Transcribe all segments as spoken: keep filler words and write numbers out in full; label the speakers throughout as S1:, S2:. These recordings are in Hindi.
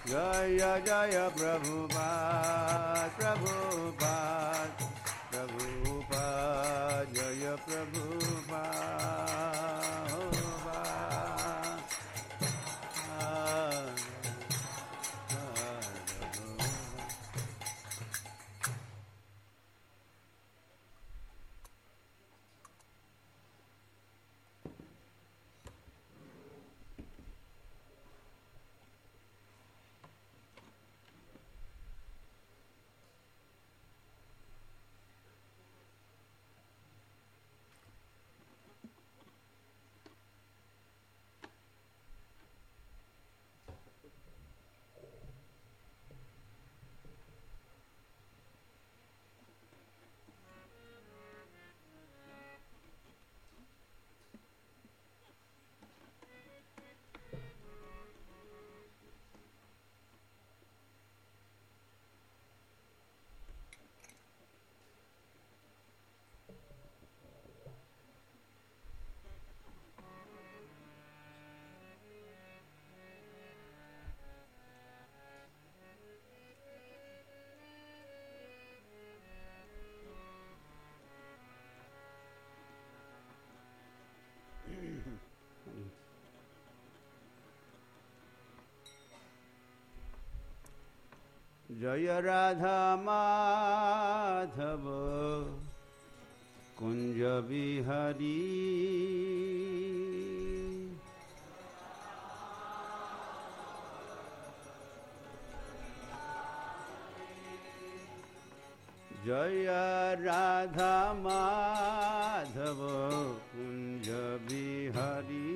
S1: जय जय प्रभुपाद प्रभुपाद प्रभुपाद जय प्रभुपाद जय राधा माधव कुंज बिहारी जय राधा माधव कुंज बिहारी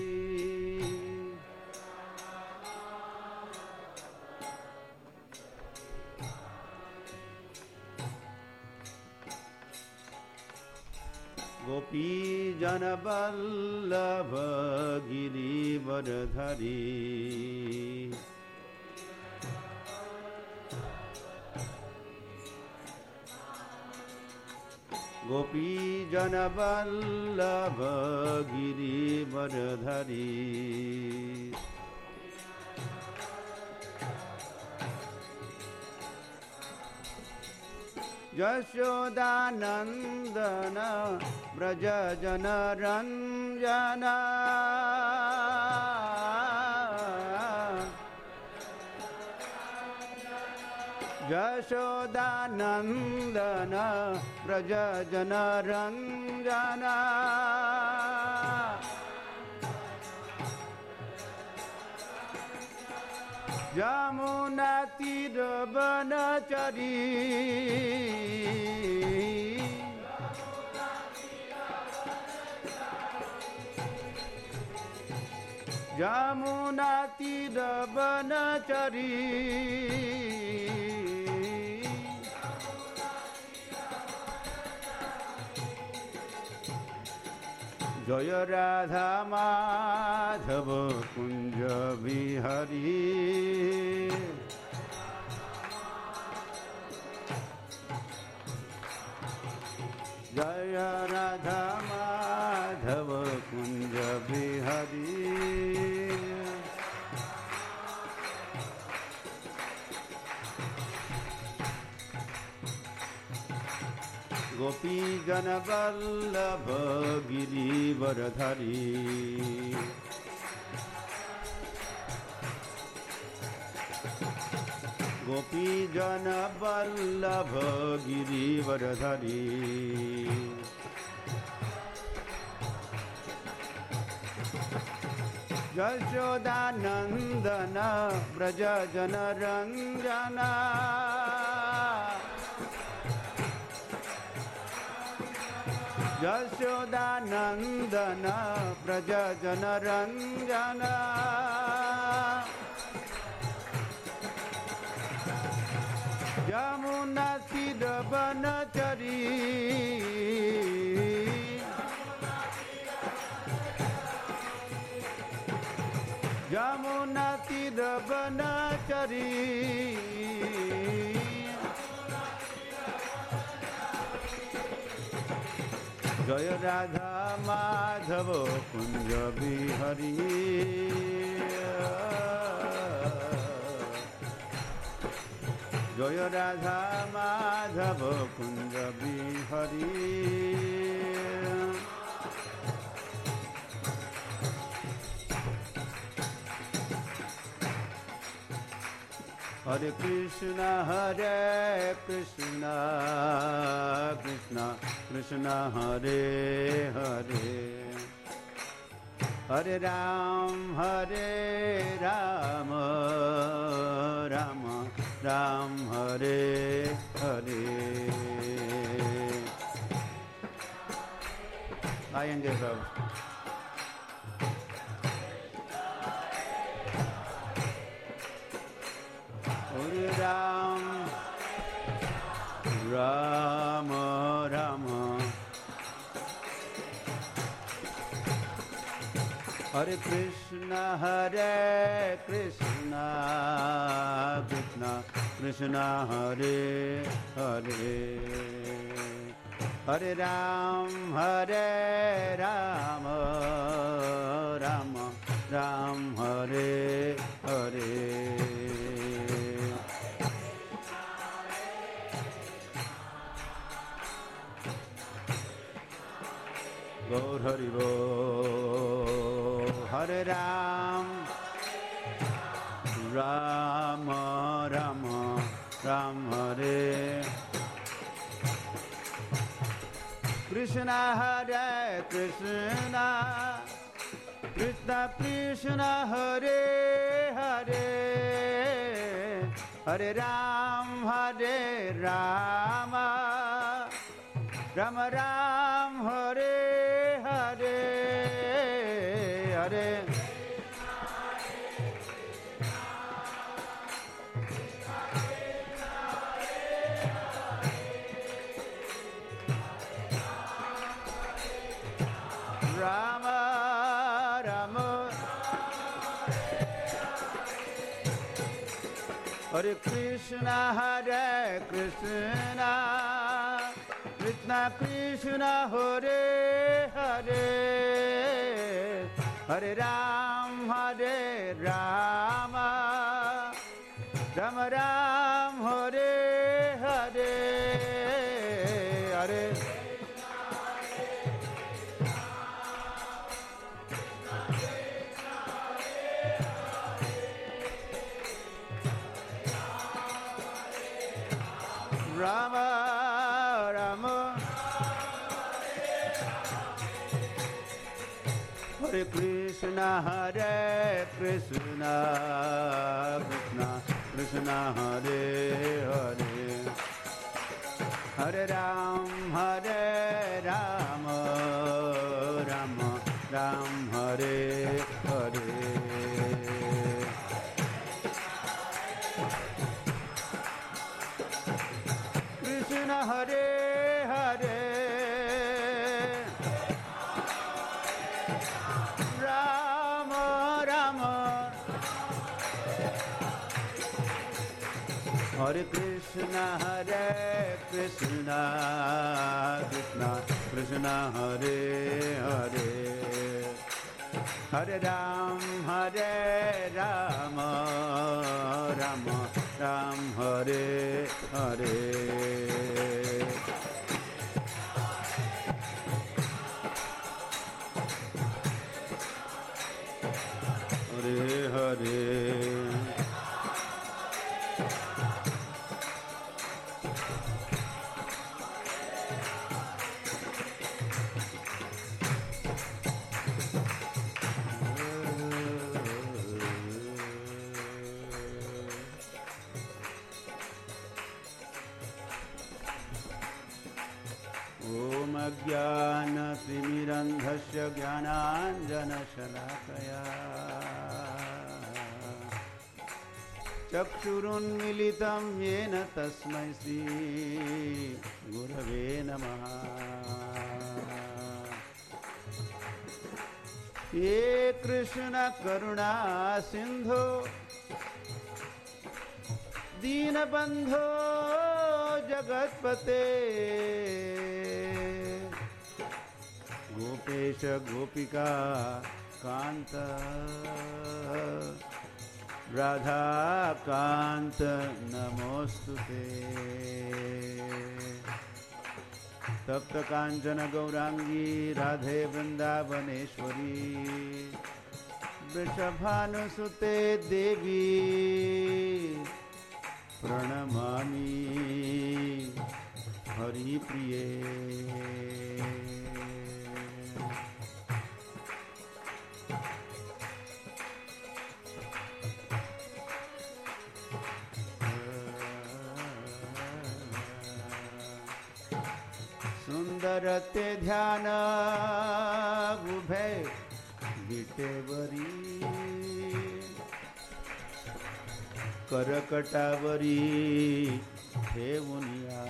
S1: गोपी जन वल्लभ गिरिवरधरी गोपी जन वल्लभ गिरिवरधरी यशोदानंदन व्रज जन रंजन यशोदानंदन व्रज जन रंजन यमुना तीर बनचरी यमुना तीर बनचरी जय राधा माधव कुंज बिहारी जय राधा माधव कुंज बिहारी गोपी जन वल्लभ गिरिवरधरी गोपी जन वल्लभ गिरिवरधरी यशोदानंदन व्रज जन रंजना यशोदानंदन व्रज जन रंजना यमुना तीर बनचरी यमुना तीर बनचरी जय राधा माधव कुंज बिहारी जय राधा माधव कुंज बिहारी। हरे कृष्णा हरे कृष्णा कृष्णा कृष्णा हरे हरे, हरे राम हरे राम राम राम हरे हरे। आएंगे सब। हरे राम राम राम, हरे कृष्णा हरे कृष्णा कृष्णा कृष्णा हरे हरे, हरे राम हरे राम राम राम हरे हरे। गौर हरि बोल। हरे राम राम राम राम हरे कृष्णा हरे कृष्णा कृष्णा कृष्णा हरे हरे, हरे राम हरे राम राम राम हरे हरे, हरे राम राम हरे कृष्णा हरे कृष्णा कृष्णा कृष्णा हरे हरे, हरे राम हरे राम राम राम हरे हरे, हरे राम राम हरे कृष्णा हरे कृष्णा कृष्णा कृष्णा हरे हरे, हरे राम हरे राम राम राम हरे हरे। कृष्ण हरे हरे राम राम, हरे कृष्ण हरे कृष्ण कृष्ण कृष्ण हरे हरे, हरे राम हरे राम राम राम हरे हरे। हरे हरे ओम अज्ञानतिमिरन्धस्य ज्ञानाञ्जनशलाकया चक्षुरुन्मीलितं येन तस्मै श्रीगुरवे नमः। हे कृष्ण करुणा सिंधु दीनबंधो जगत्पते, गोपेश गोपिका कांत राधाकांत नमोस्तुते। तप्त कांचन गौरांगी राधे वृंदावनेश्वरी वृषभानुसुते देवी प्रणमामि हरिप्रिये। सुंदर ते ध्यान उभे विटेवरी करकटावरी ठेवुनिया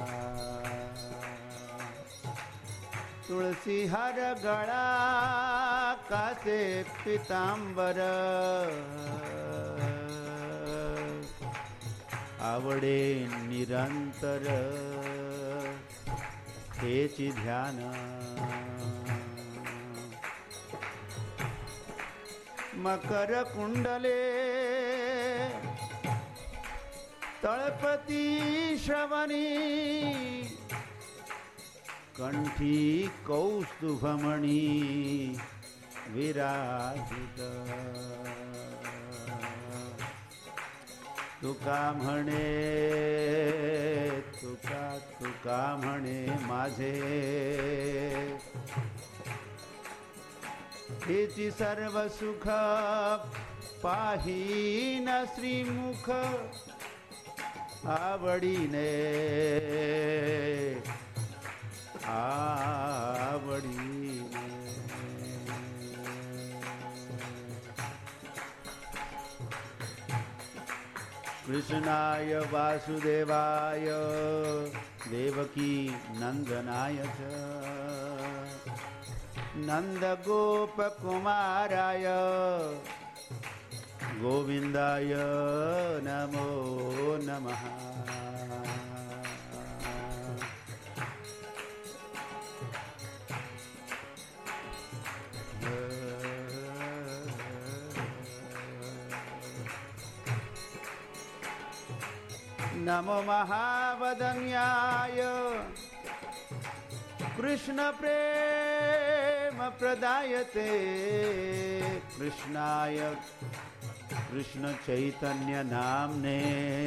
S1: तुलसी हर गळा कासे पीतांबर आवडे निरंतर हेची ध्यान। मकर कुंडले तळपती श्रवणी कंठी कौस्तुभमणी विराजित। तुका म्हणे तुका तुका म्हणे माझे हेची सर्व सुख पाहीन श्रीमुख आवडीने आवडीने। कृष्णाय वासुदेवाय देवकी नंदनाय च नंद गोप कुमाराय गोविंदाय नमो नमः। नमो महावदन्याय कृष्ण प्रेम प्रदायते कृष्णाय कृष्ण चैतन्य नामने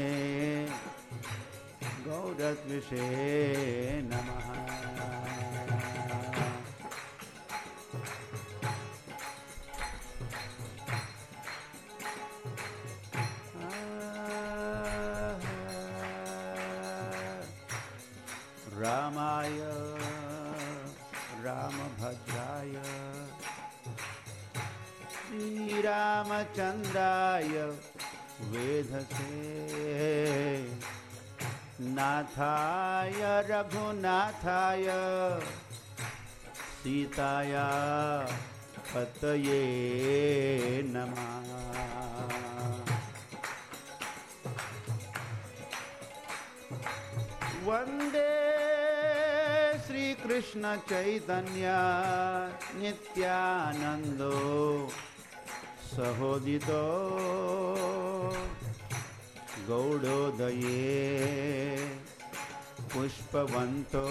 S1: गौरत्विषे नमः। रामाय रामभद्राय श्रीरामचंद्राय वेधसे नाथाय रघुनाथाय सीताया पतये नमः। वंदे श्री कृष्ण चैतन्य नित्यानंदो सहोदितो गौड़ोदये पुष्पवंतो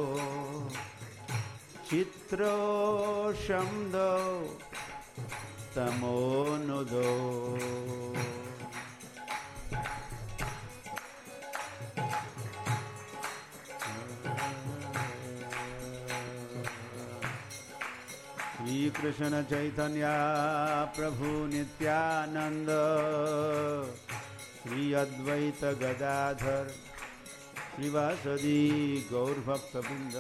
S1: चित्रो शम्दो तमोनुदो। श्री कृष्ण चैतन्य प्रभु नित्यानंद श्री अद्वैत गदाधर श्रीवासदि गौरभक्तवृंद।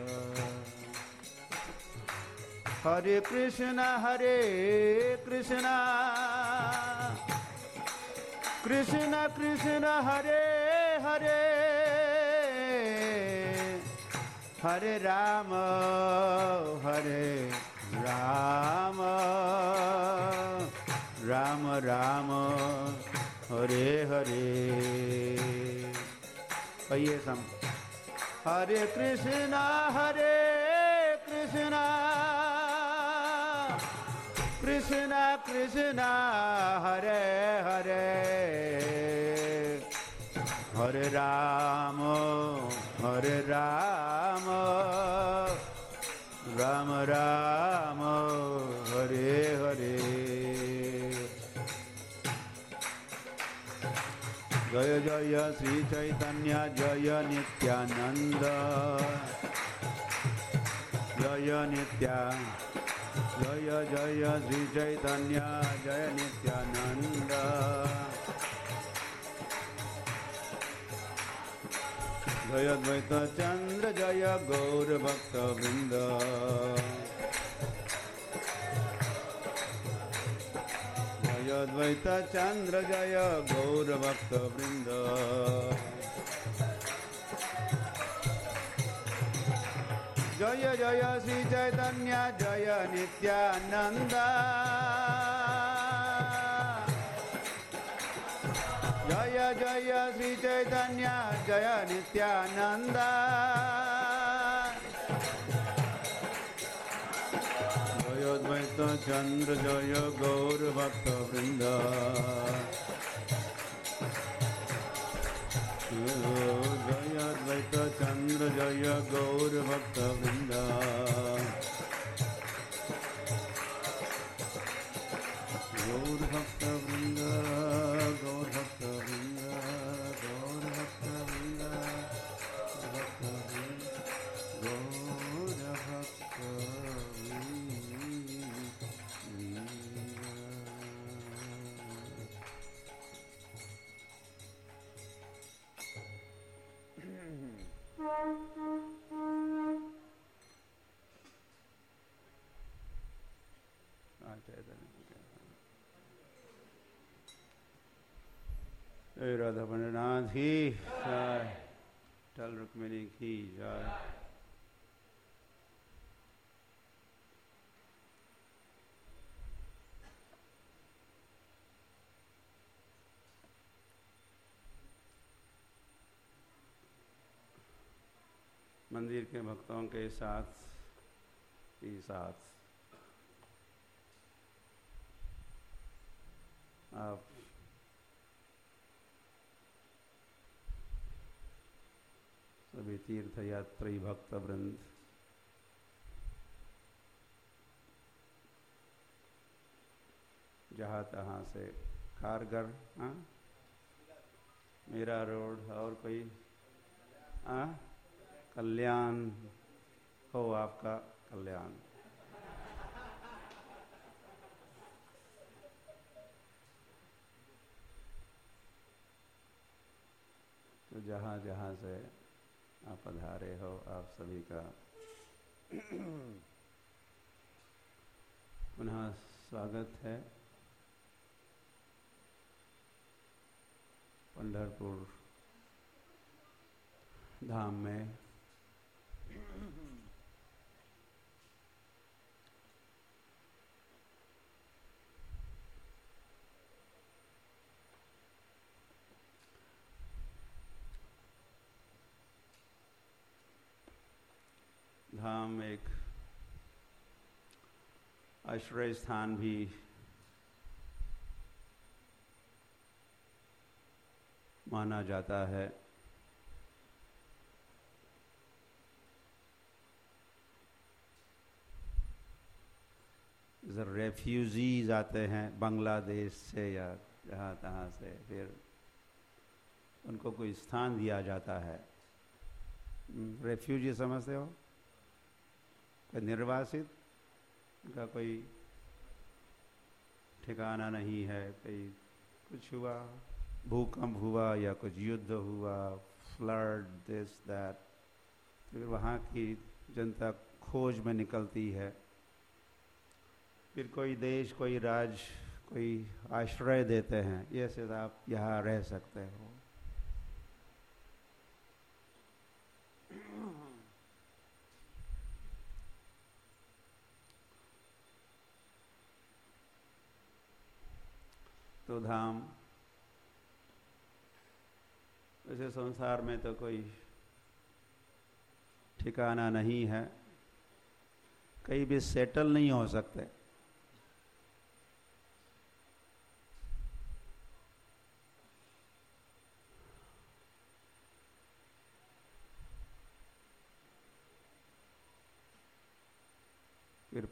S1: हरे कृष्ण हरे कृष्ण कृष्ण कृष्ण हरे हरे हरे राम हरे राम राम राम हरे हरे। कहिए सम हरे कृष्णा हरे कृष्णा कृष्ण कृष्ण हरे हरे हरे राम हरे राम राम राम हरे हरे जय जय श्री चैतन्य जय नित्यानंद जय नित्या जय जय श्री चैतन्य जय नित्यानंद जय द्वैत चंद्र जय गौर भक्त वृंद जय द्वैत चंद्र जय गौर भक्त वृंद जय जय श्री चैतन्य जय नित्यानंद जय जय श्री चैतन्य जय नित्यानंद जय द्वैत चंद्र जय गौर भक्त वृंद जय द्वैत चंद्र जय गौर भक्त वृंद गौर भक्त वृंद गौर भक्त वृंद गौर भक्त वृंद भक्त वृंद गौर भक्त राधा पंडनाथ की जय टल रुक्मिणी की जय मंदिर के भक्तों के साथ ही साथ आप सभी तीर्थयात्री भक्त वृंद जहाँ तहाँ से कारगर हाँ मीरा रोड और कोई हाँ कल्याण हो आपका कल्याण तो जहाँ जहाँ से आप पधारे हो आप सभी का पुनः स्वागत है पंढरपुर धाम में। धाम एक आश्रय स्थान भी माना जाता है। इधर रेफ्यूजीज आते हैं बांग्लादेश से या जहाँ तहाँ से, फिर उनको कोई स्थान दिया जाता है। रेफ्यूजी समझते हो, कोई निर्वासित, उनका कोई ठिकाना नहीं है, कोई कुछ हुआ, भूकंप हुआ या कुछ युद्ध हुआ, फ्लड दिस दैट, फिर वहाँ की जनता खोज में निकलती है। फिर कोई देश, कोई राज्य, कोई आश्रय देते हैं, ये से आप यहाँ रह सकते हो। तो धाम वैसे संसार में तो कोई ठिकाना नहीं है, कहीं भी सेटल नहीं हो सकते।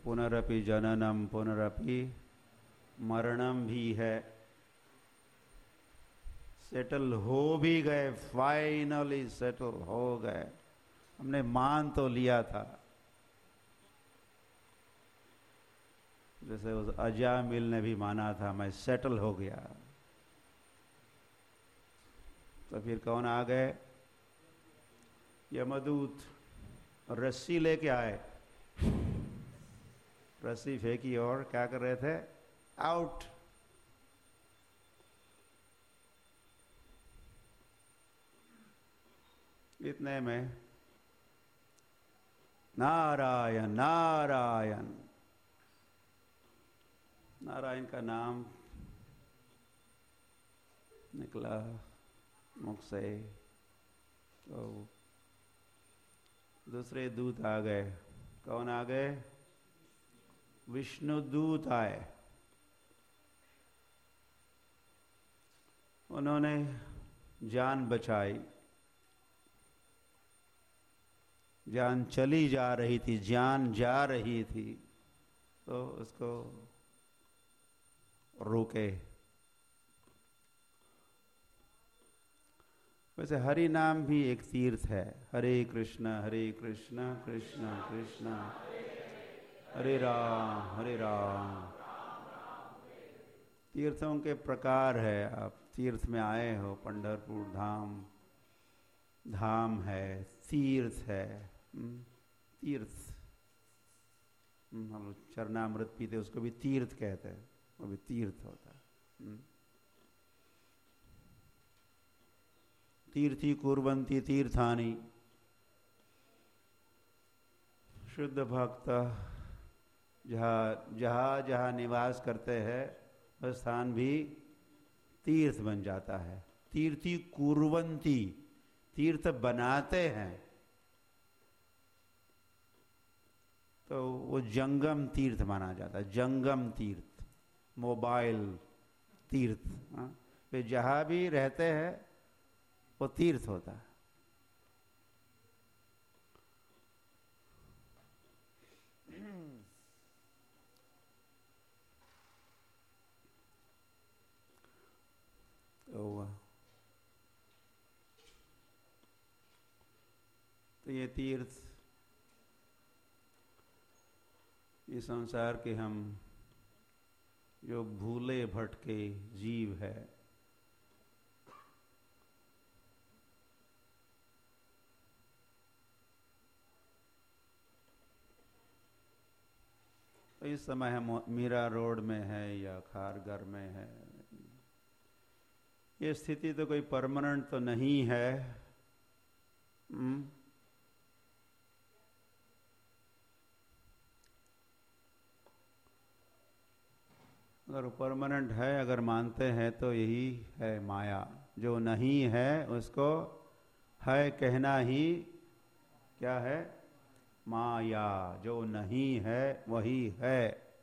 S1: पुनरपि जननम पुनरपि मरणम भी है। सेटल हो भी गए, फाइनली सेटल हो गए। हमने मान तो लिया था, जैसे उस अजामिल ने भी माना था मैं सेटल हो गया। तो फिर कौन आ गए? यमदूत रस्सी लेके आए, रस्सी फेंकी और क्या कर रहे थे? आउट। इतने में नारायण नारायण नारायण का नाम निकला मुख से, तो दूसरे दूत आ गए। कौन आ गए? विष्णु दूत आए। उन्होंने जान बचाई। जान चली जा रही थी, जान जा रही थी, तो उसको रोके। वैसे हरि नाम भी एक तीर्थ है। हरे कृष्ण हरे कृष्ण कृष्ण कृष्ण हरे राम हरे राम। तीर्थों के प्रकार है। आप तीर्थ में आए हो, पंढरपुर धाम धाम है, तीर्थ है। तीर्थ, हम लोग चरणामृत पीते उसको भी तीर्थ कहते हैं, वो भी तीर्थ होता है। तीर्थी कुर्वन्ति तीर्थानि। शुद्ध भक्त जहाँ जहाँ जहाँ निवास करते हैं वह स्थान भी तीर्थ बन जाता है। तीर्थी कुर्वन्ति, तीर्थ बनाते हैं, तो वो जंगम तीर्थ माना जाता है। जंगम तीर्थ, मोबाइल तीर्थ। वे जहाँ भी रहते हैं वो तीर्थ होता है। तो, तो ये तीर्थ, ये संसार के हम जो भूले भटके जीव है, तो इस समय हम मीरा रोड में है या खारघर में है। ये स्थिति तो कोई परमानेंट तो नहीं है। अगर परमानेंट है, अगर मानते हैं तो यही है माया। जो नहीं है उसको है कहना ही क्या है? माया। जो नहीं है वही है।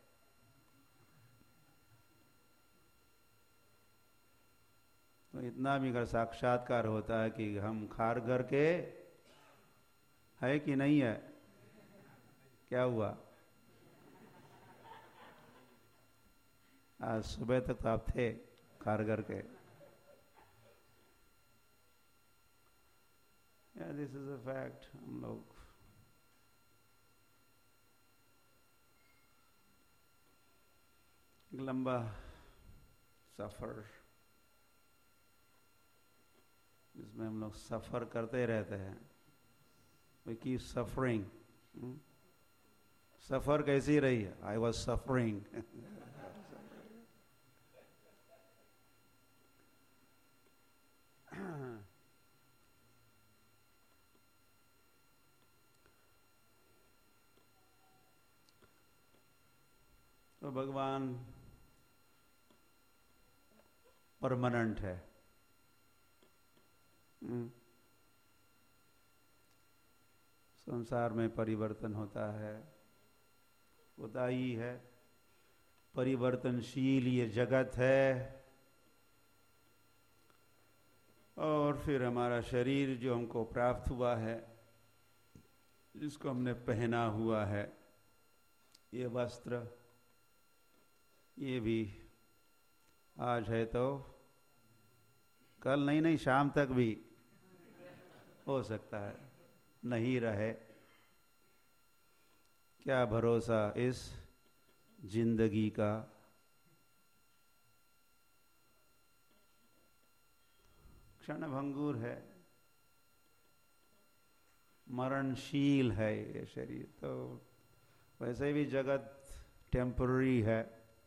S1: तो इतना भी अगर साक्षात्कार होता है कि हम खारघर के है कि नहीं है, क्या हुआ? आज सुबह तक तो आप थे खारघर के। या दिस इज अ फैक्ट। हम लोग लंबा सफर, जिसमें हम लोग सफर करते रहते हैं। We keep suffering. सफर कैसी रही है? I was suffering. तो भगवान परमानेंट है। संसार में परिवर्तन होता है, होता ही है। परिवर्तनशील ये जगत है। और फिर हमारा शरीर जो हमको प्राप्त हुआ है, जिसको हमने पहना हुआ है, ये वस्त्र, ये भी आज है तो कल नहीं नहीं शाम तक भी हो सकता है नहीं रहे। क्या भरोसा इस जिंदगी का। क्षणभंगुर है, मरणशील है ये शरीर। तो वैसे भी जगत टेम्पररी है।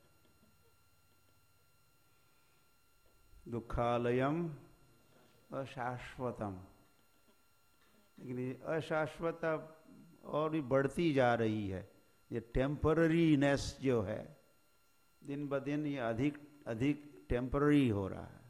S1: दुखालयम अशाश्वतम, लेकिन ये अशाश्वत और भी बढ़ती जा रही है। ये टेम्पररीनेस जो है दिन ब दिन ये अधिक अधिक टेम्पररी हो रहा है।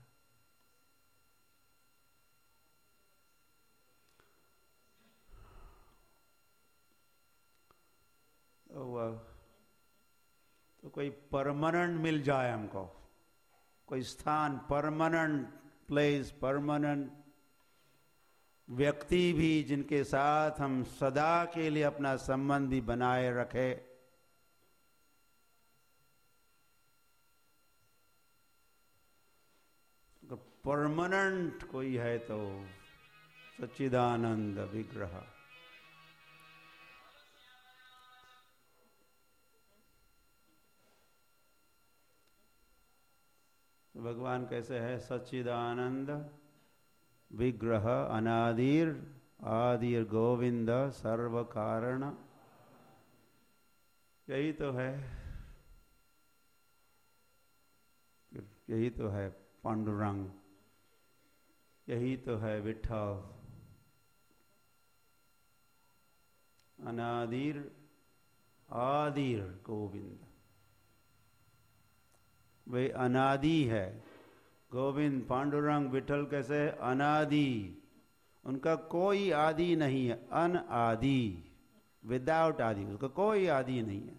S1: तो, तो कोई परमानेंट मिल जाए हमको, कोई स्थान, परमानेंट प्लेस, परमानेंट व्यक्ति भी जिनके साथ हम सदा के लिए अपना संबंध भी बनाए रखे। अगर परमानेंट कोई है तो सच्चिदानंद विग्रह। तो भगवान कैसे है? सच्चिदानंद विग्रह, अनादिर आदिर गोविंद सर्व कारण। यही तो है, यही तो है पांडुरंग, यही तो है विठ्ठल। अनादिर आदिर गोविंद, वे अनादि है। गोविंद पांडुरंग विठल कैसे? अनादि, उनका कोई आदि नहीं है। अनआदि, विदाउट आदि, उसका कोई आदि नहीं है।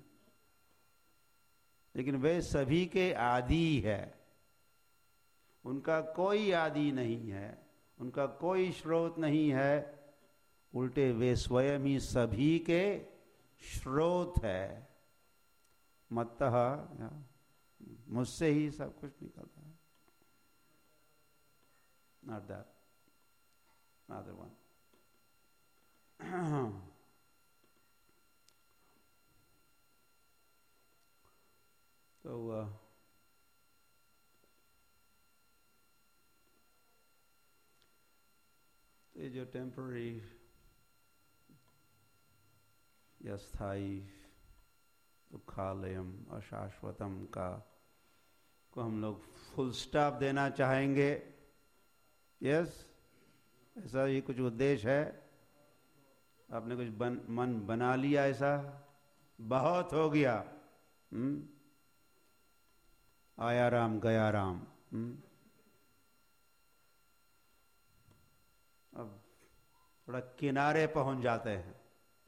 S1: लेकिन वे सभी के आदि है। उनका कोई आदि नहीं है, उनका कोई स्रोत नहीं है। उल्टे वे स्वयं ही सभी के स्रोत है। मत्तः, मुझसे ही सब कुछ निकलता है। Not that, another one. तो uh, ये जो टेम्पररी या स्थायी दुखालयम अशाश्वतम का को हम लोग फुल स्टॉप देना चाहेंगे। यस, ऐसा ही कुछ उद्देश्य है? आपने कुछ बन, मन बना लिया ऐसा? बहुत हो गया। हुँ? आया राम गया राम। हुँ? अब थोड़ा किनारे पहुंच जाते हैं।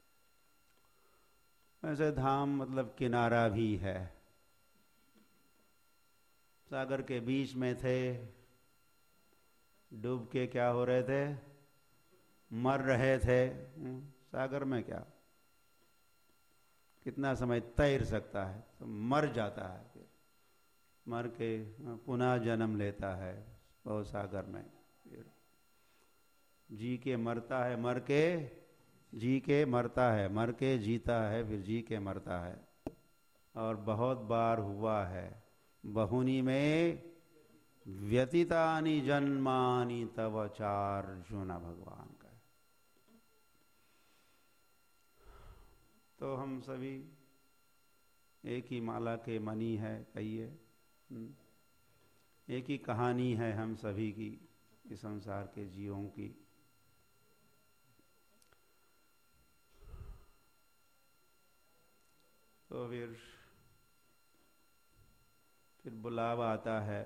S1: ऐसे धाम मतलब किनारा भी है। सागर के बीच में थे, डूब के क्या हो रहे थे? मर रहे थे। सागर में क्या कितना समय तैर सकता है? तो मर जाता है, फिर मर के पुनः जन्म लेता है वो सागर में। फिर जी के मरता है, मर के जी के मरता है, मर के जीता है, फिर जी के मरता है। और बहुत बार हुआ है। बहुनी में व्यतीतानि जन्मानि तव चार अर्जुना, भगवान का। तो हम सभी एक ही माला के मणि है, कहिए। एक ही कहानी है हम सभी की, इस संसार के जीवों की। तो फिर फिर बुलावा आता है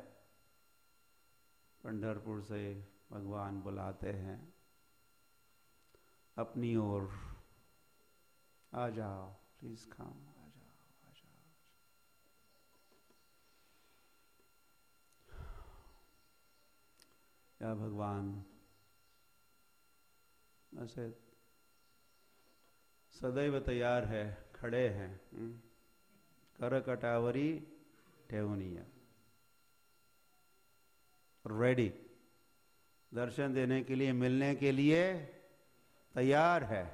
S1: पंढरपुर से। भगवान बुलाते हैं अपनी ओर, आ जाओ, प्लीज कम, आ जाओ, आ जाओ। या भगवान ऐसे सदैव तैयार है, खड़े हैं। कर कटावरी ठेवनिया, रेडी, दर्शन देने के लिए, मिलने के लिए तैयार है।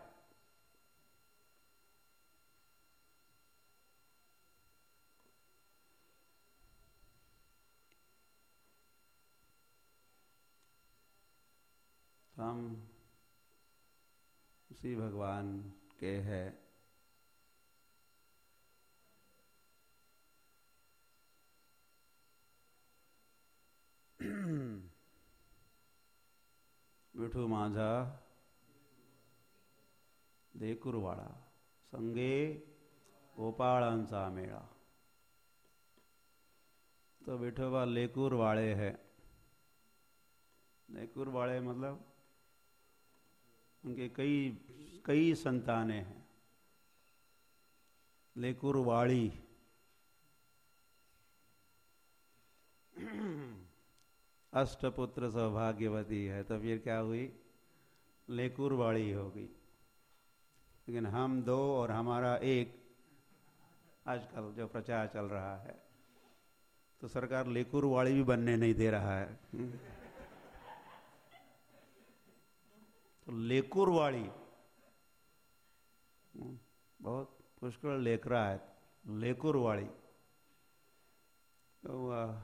S1: हम उसी भगवान के हैं। विठू माझा लेकुरवाळा, संगे गोपाळांचा मेळा। तो विठोबा लेकुर वाले है। लेकुर वाले मतलब उनके कई कई संतानें हैं। लेकुर वाली, अष्टपुत्र सौभाग्यवती है, तो फिर क्या हुई, लेकुर वाली हो गई। लेकिन हम दो और हमारा एक, आजकल जो प्रचार चल रहा है, तो सरकार लेकुर वाली भी बनने नहीं दे रहा है। तो लेकुर वाली बहुत पुष्कल लेकरा है, लेकुर वाली। तो,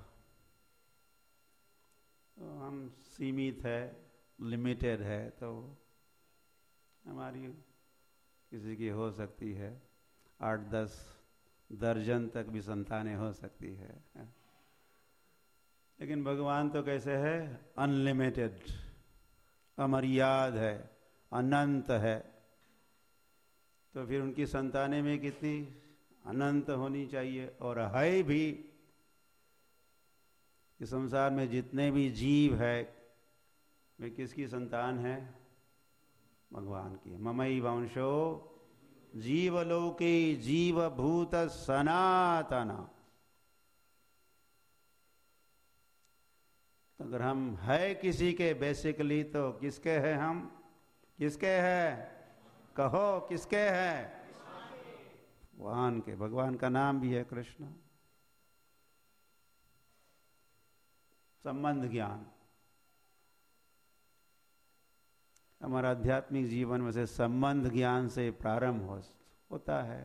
S1: तो हम सीमित है, लिमिटेड है, तो हमारी किसी की हो सकती है आठ दस दर्जन तक भी संतानें हो सकती है। लेकिन भगवान तो कैसे है, अनलिमिटेड, अमर्याद है, अनंत है। तो फिर उनकी संतानें में कितनी अनंत होनी चाहिए। और है भी, इस संसार में जितने भी जीव है वे किसकी संतान है, भगवान की। ममई वंशो जीवलोके जीवभूत सनातना। तो अगर हम है किसी के बेसिकली, तो किसके हैं हम, किसके हैं, कहो किसके हैं, भगवान के। भगवान का नाम भी है कृष्ण। संबंध ज्ञान, हमारा आध्यात्मिक जीवन में से संबंध ज्ञान से प्रारंभ हो, होता है।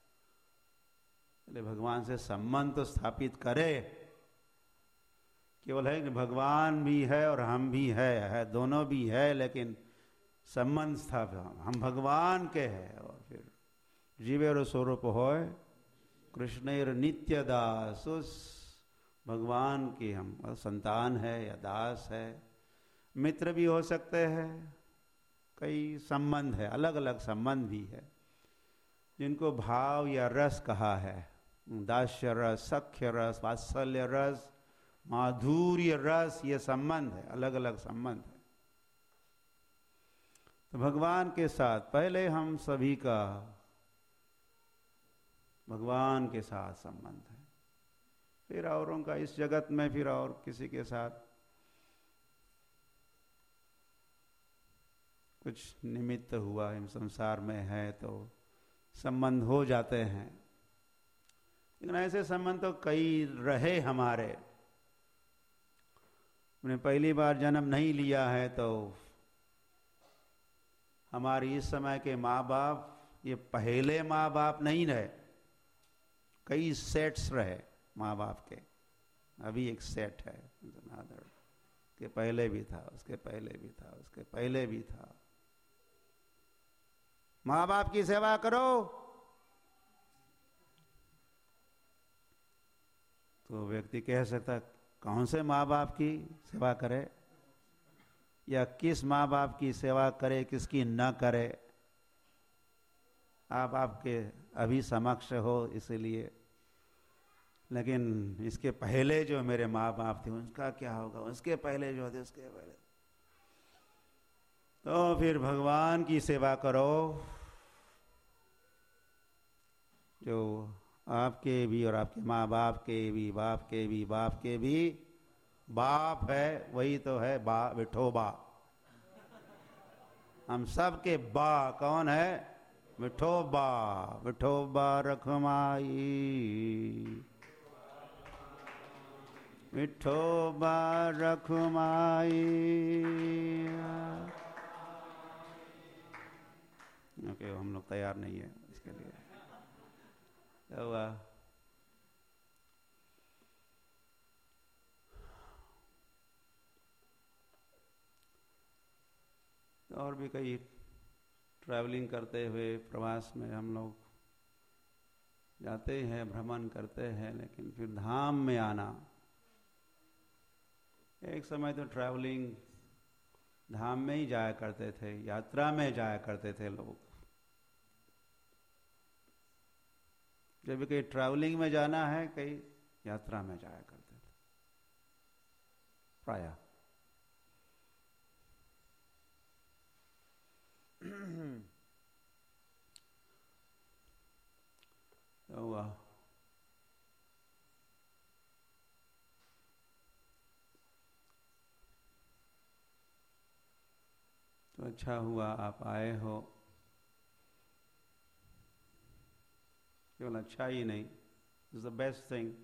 S1: पहले भगवान से संबंध तो स्थापित करे। केवल है कि भगवान भी है और हम भी है, है दोनों भी है, लेकिन संबंध स्थापित, हम भगवान के हैं। और फिर जीवेर स्वरूप होय कृष्णेर नित्य दास, उस भगवान की हम संतान है या दास है। मित्र भी हो सकते हैं, कई संबंध है, अलग अलग संबंध भी है, जिनको भाव या रस कहा है। दास्य रस, सख्य रस, वात्सल्य रस, माधुर्य रस, ये संबंध है, अलग अलग संबंध है। तो भगवान के साथ पहले हम सभी का भगवान के साथ संबंध है, फिर औरों का इस जगत में, फिर और किसी के साथ कुछ निमित्त हुआ, हम संसार में है तो संबंध हो जाते हैं। लेकिन ऐसे संबंध तो कई रहे हमारे। हमने पहली बार जन्म नहीं लिया है तो हमारे इस समय के माँ बाप ये पहले माँ बाप नहीं रहे, कई सेट्स रहे माँ बाप के। अभी एक सेट है, के पहले भी था, उसके पहले भी था, उसके पहले भी था। माँ बाप की सेवा करो तो व्यक्ति कह सकता कौन से माँ बाप की सेवा करे, या किस माँ बाप की सेवा करे, किसकी न करे। आप आपके अभी समक्ष हो इसलिए, लेकिन इसके पहले जो मेरे माँ बाप थे उनका क्या होगा, उसके पहले जो थे उसके पहले। तो फिर भगवान की सेवा करो जो आपके भी और आपके माँ बाप के भी, बाप के भी, बाप के भी बाप है। वही तो है बा, विठोबा। हम सब के बा कौन है, विठोबा। विठोबा रखमाई मिठो बार रखुमाई। ओके, हम लोग तैयार नहीं है इसके लिए। तो और भी कई ट्रैवलिंग करते हुए प्रवास में हम लोग जाते हैं, भ्रमण करते हैं, लेकिन फिर धाम में आना। एक समय तो ट्रैवलिंग धाम में ही जाया करते थे, यात्रा में जाया करते थे लोग। जब भी कहीं ट्रैवलिंग में जाना है, कहीं यात्रा में जाया करते थे प्रायः। तो वह तो अच्छा हुआ आप आए हो। केवल अच्छा ही नहीं, इज द बेस्ट थिंग।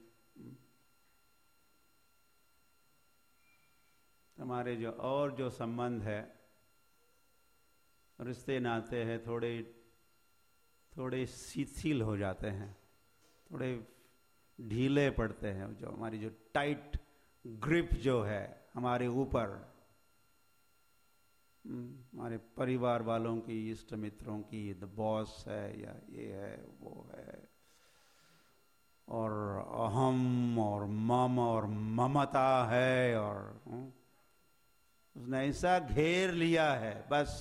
S1: हमारे जो और जो संबंध है, रिश्ते नाते हैं, थोड़े थोड़े शिथिल हो जाते हैं, थोड़े ढीले पड़ते हैं। जो हमारी जो टाइट ग्रिप जो है हमारे ऊपर, हमारे परिवार वालों की, इष्ट मित्रों की, द बॉस है या ये है वो है, और अहम और मम और ममता है, और उसने ऐसा घेर लिया है, बस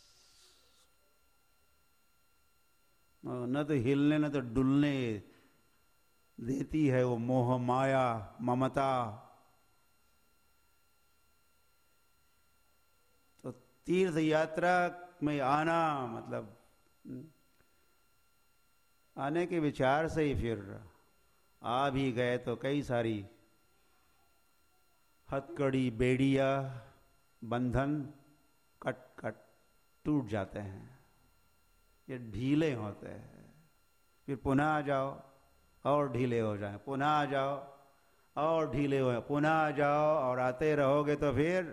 S1: न तो हिलने न तो डुलने देती है वो मोह माया ममता। तो तीर्थ यात्रा में आना मतलब आने के विचार से ही फिर आ भी गए तो कई सारी हथकड़ी, बेड़िया, बंधन कट कट टूट जाते हैं, ये ढीले होते हैं। फिर पुनः आ जाओ और ढीले हो जाए, पुनः आ जाओ और ढीले हो, पुनः आ जाओ, और आते रहोगे तो फिर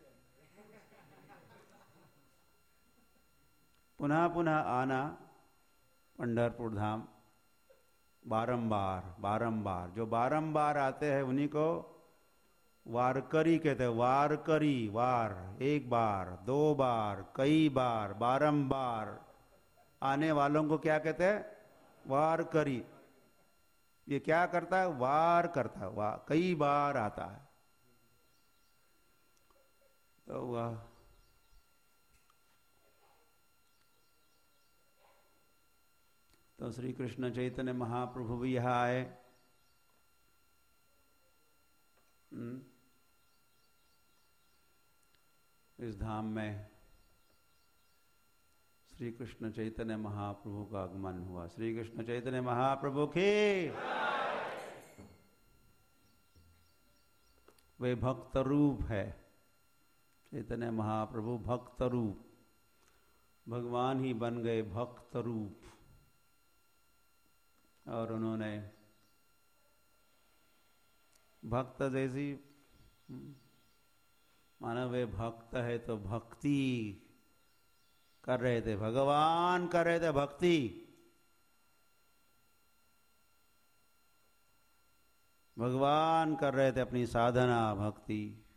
S1: पुनः पुनः आना पंढरपुर धाम बारंबार बारंबार। जो बारंबार आते हैं उन्हीं को वारकरी कहते हैं। वारकरी, वार एक बार, दो बार, कई बार, बारंबार आने वालों को क्या कहते हैं? वारकरी। ये क्या करता है? वार करता है, वार कई बार आता है। तो वह तो श्री कृष्ण चैतन्य महाप्रभु भी यहाँ आए। इस धाम में श्री कृष्ण चैतन्य महाप्रभु का आगमन हुआ। श्री कृष्ण चैतन्य महाप्रभु की वे भक्त रूप है। चैतन्य महाप्रभु भक्त रूप, भगवान ही बन गए भक्त रूप। और उन्होंने भक्त जैसी, माना वे भक्त है तो भक्ति कर रहे थे, भगवान कर रहे थे भक्ति। भगवान कर रहे थे अपनी साधना भक्ति,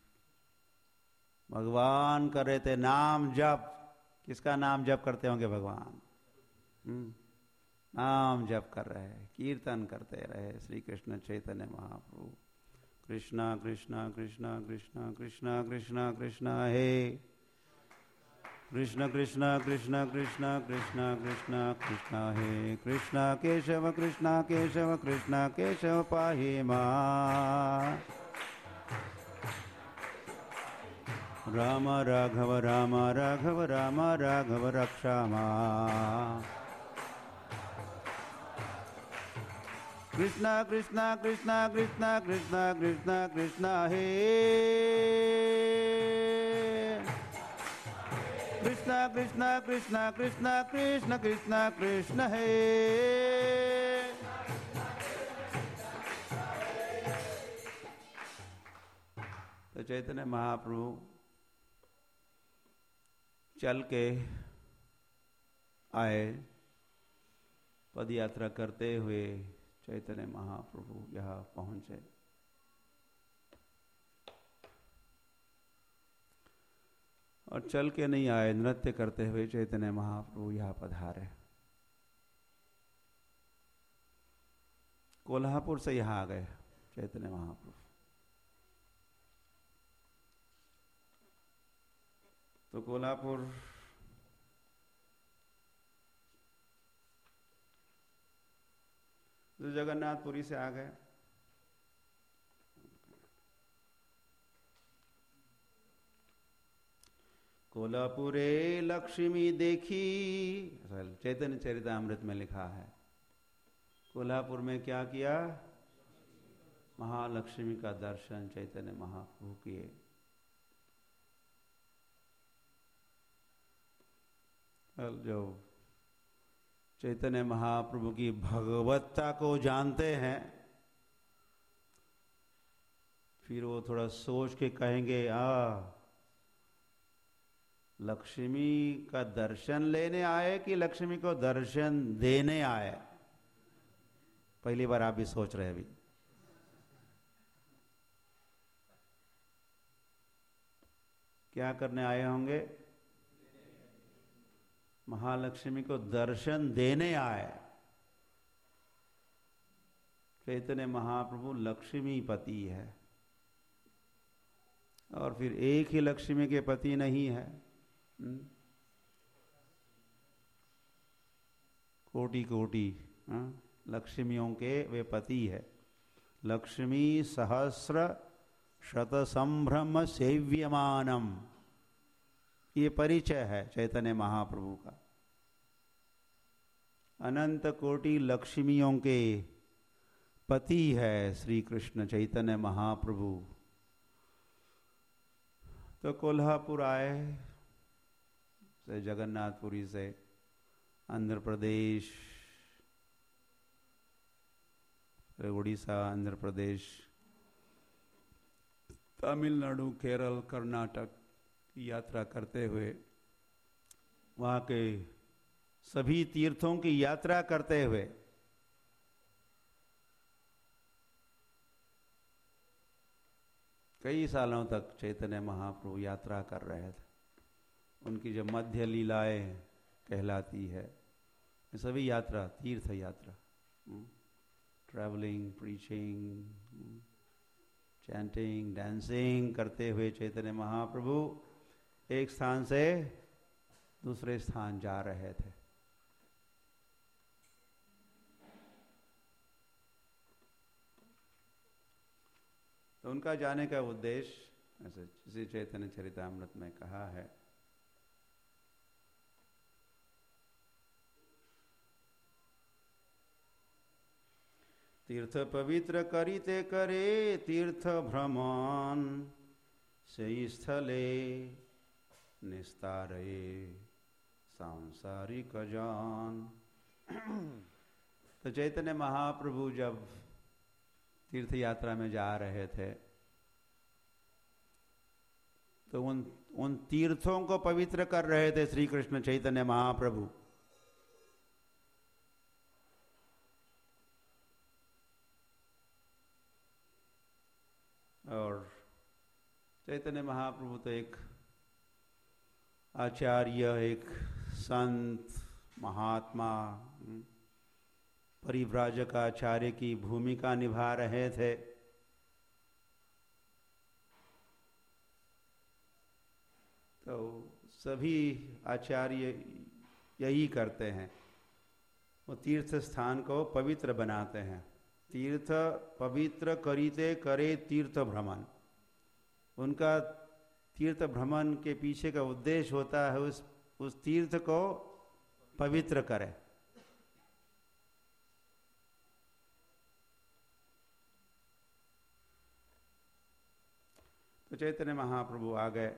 S1: भगवान कर रहे थे नाम जप। किसका नाम जप करते होंगे भगवान? हम्म नाम जप कर रहे, कीर्तन करते रहे श्री कृष्ण चैतन्य महाप्रभु। कृष्णा कृष्णा कृष्णा कृष्णा कृष्णा कृष्णा कृष्णा हे कृष्ण कृष्ण कृष्ण कृष्ण कृष्ण कृष्ण कृष्ण हे कृष्ण केशव कृष्ण केशव कृष्ण केशव पाहि मां। राम राघव राम राघव राम राघव रक्षा मां। कृष्ण कृष्ण कृष्ण कृष्ण कृष्ण कृष्ण कृष्ण हे कृष्ण कृष्ण कृष्ण कृष्ण कृष्ण कृष्ण कृष्ण हे चैतन्य महाप्रभु चल के आए, पद यात्रा करते हुए चैतन्य महाप्रभु यहाँ पहुंचे। और चल के नहीं आए, नृत्य करते हुए चैतन्य महाप्रभु यहाँ पधारे। कोल्हापुर से यहाँ आ गए चैतन्य महाप्रभु। तो कोल्हापुर जो जगन्नाथपुरी से आ गए। कोल्हापुरे लक्ष्मी देखी, चैतन्य चरितामृत में लिखा है। कोल्हापुर में क्या किया? महालक्ष्मी का दर्शन चैतन्य महाप्रभु किए। जो चैतन्य महाप्रभु की भगवत्ता को जानते हैं, फिर वो थोड़ा सोच के कहेंगे, आ लक्ष्मी का दर्शन लेने आए कि लक्ष्मी को दर्शन देने आए? पहली बार आप भी सोच रहे हैं अभी। क्या करने आए होंगे? महालक्ष्मी को दर्शन देने आए। चैतन्य महाप्रभु लक्ष्मी पति है, और फिर एक ही लक्ष्मी के पति नहीं है, कोटि कोटि लक्ष्मियों के वे पति है। लक्ष्मी सहस्र शत संभ्रम सेव्यमानम, ये परिचय है चैतन्य महाप्रभु का। अनंत कोटि लक्ष्मियों के पति है श्री कृष्ण चैतन्य महाप्रभु। तो कोल्हापुर आए, से जगन्नाथपुरी से आंध्र प्रदेश, उड़ीसा, आंध्र प्रदेश, तमिलनाडु, केरल, कर्नाटक की यात्रा करते हुए, वहाँ के सभी तीर्थों की यात्रा करते हुए कई सालों तक चैतन्य महाप्रभु यात्रा कर रहे थे। उनकी जो मध्य लीलाएं कहलाती है, सभी यात्रा, तीर्थ यात्रा, ट्रैवलिंग, प्रीचिंग, चैंटिंग, डांसिंग करते हुए चैतन्य महाप्रभु एक स्थान से दूसरे स्थान जा रहे थे। तो उनका जाने का उद्देश्य, ऐसे जिसे चैतन्य चरितामृत में कहा है, तीर्थ पवित्र करिते करे तीर्थ भ्रमण, से स्थले निस्तारे सांसारिक जान। तो चैतन्य महाप्रभु जब तीर्थ यात्रा में जा रहे थे, तो उन उन तीर्थों को पवित्र कर रहे थे श्री कृष्ण चैतन्य महाप्रभु। और चैतन्य महाप्रभु तो एक आचार्य, एक संत, महात्मा, परिव्राजक आचार्य की भूमिका निभा रहे थे। तो सभी आचार्य यही करते हैं, वो तीर्थ स्थान को पवित्र बनाते हैं। तीर्थ पवित्र करिते करे तीर्थ भ्रमण, उनका तीर्थ भ्रमण के पीछे का उद्देश्य होता है उस उस तीर्थ को पवित्र करे। तो चैतन्य महाप्रभु आ गए।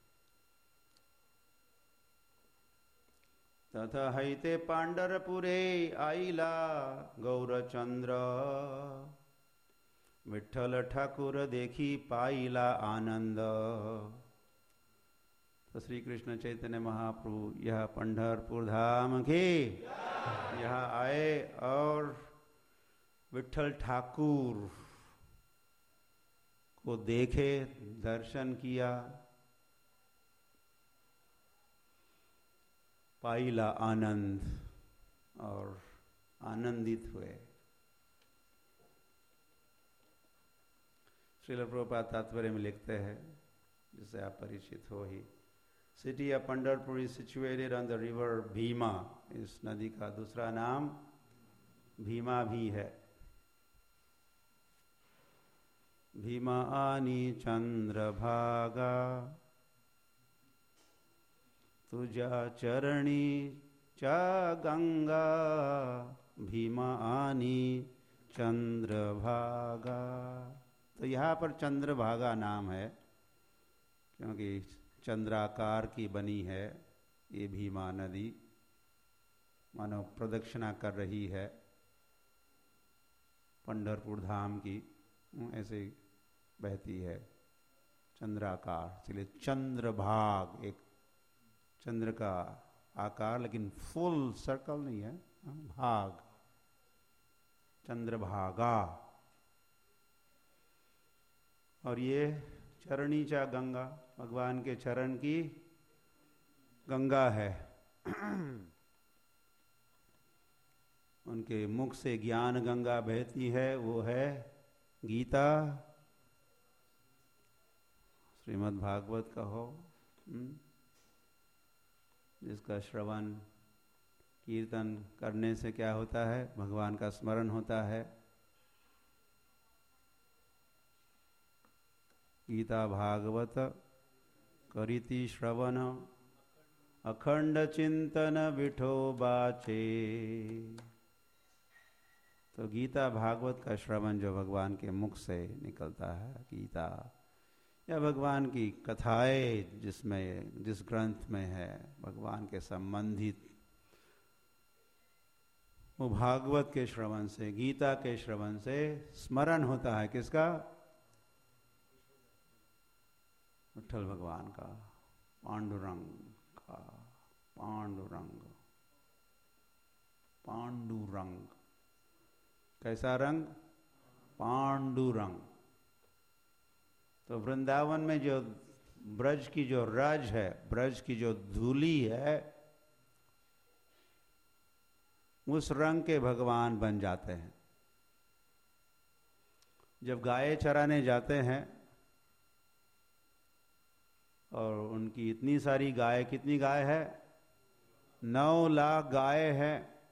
S1: तथा हैते पांडरपुरे आइला गौरचंद्र, विठ्ठल ठाकुर देखी पाइला आनंद। तो श्री कृष्ण चैतन्य महाप्रभु यह पंढरपुर धाम के यहाँ आए और विठ्ठल ठाकुर को देखे, दर्शन किया, पाइला आनंद और आनंदित हुए। श्रील प्रभुपाद तात्पर्य में लिखते हैं, जिससे आप परिचित हो ही, city of Pandharpur is situated on the river Bhima. इस नदी का दूसरा नाम भीमा भी है। भीमा आनी चंद्रभागा तुझा चरणी चा गंगा। भीमा आनी चंद्रभागा। तो यहाँ पर चंद्रभागा नाम है क्योंकि चंद्राकार की बनी है ये भीमा नदी, मानो प्रदक्षिणा कर रही है पंढरपुर धाम की, ऐसे बहती है चंद्राकार। इसलिए चंद्रभाग, एक चंद्र का आकार लेकिन फुल सर्कल नहीं है, भाग, चंद्रभागा। और ये चरणीचा गंगा, भगवान के चरण की गंगा है। उनके मुख से ज्ञान गंगा बहती है, वो है गीता, श्रीमद् भागवत कहो, जिसका श्रवण कीर्तन करने से क्या होता है? भगवान का स्मरण होता है। गीता भागवत करीति श्रवण अखंड चिंतन विठोबाचे। तो गीता भागवत का श्रवण जो भगवान के मुख से निकलता है, गीता या भगवान की कथाएं जिसमें जिस ग्रंथ में है भगवान के संबंधित, वो भागवत के श्रवण से, गीता के श्रवण से स्मरण होता है। किसका? विठ्ठल भगवान का, पांडुरंग का। पांडुरंग, पांडुरंग कैसा रंग? पांडुरंग। तो वृंदावन में जो ब्रज की जो रज है, ब्रज की जो धूली है, उस रंग के भगवान बन जाते हैं। जब गाय चराने जाते हैं और उनकी इतनी सारी गाय, कितनी गाय है? नौ लाख गाय है।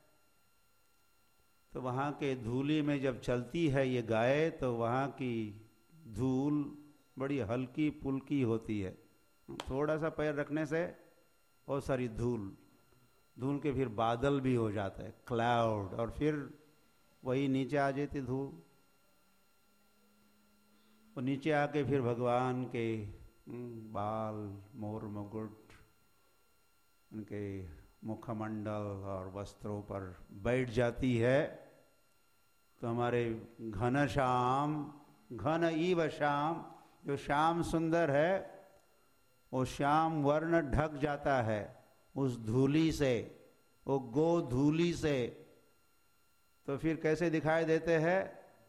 S1: तो वहाँ के धूली में जब चलती है ये गाय, तो वहाँ की धूल बड़ी हल्की पुल्की होती है। थोड़ा सा पैर रखने से बहुत सारी धूल, धूल के फिर बादल भी हो जाते हैं, क्लाउड, और फिर वही नीचे आ जाती धूल। और नीचे आके फिर भगवान के बाल, मोर मुकुट, उनके मुखमंडल और वस्त्रों पर बैठ जाती है। तो हमारे घन श्याम, घन ईव श्याम, जो श्याम सुंदर है, वो श्याम वर्ण ढक जाता है उस धूली से, वो गो धूली से। तो फिर कैसे दिखाई देते हैं?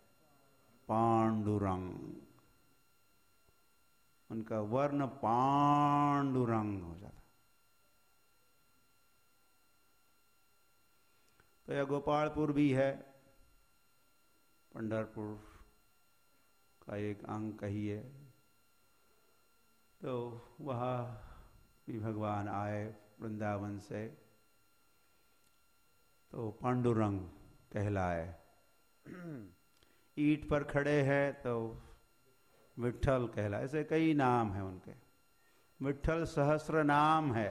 S1: पांडुरंग। उनका वर्ण पांडुरंग हो जाता। तो यह गोपालपुर भी है, पंढरपुर का एक अंग कहिए। तो वहाँ भी भगवान आए वृंदावन से, तो पांडुरंग कहलाए। ईंट पर खड़े हैं तो विठ्ठल कहलाए। ऐसे कई नाम हैं उनके। विठ्ठल सहस्र नाम है।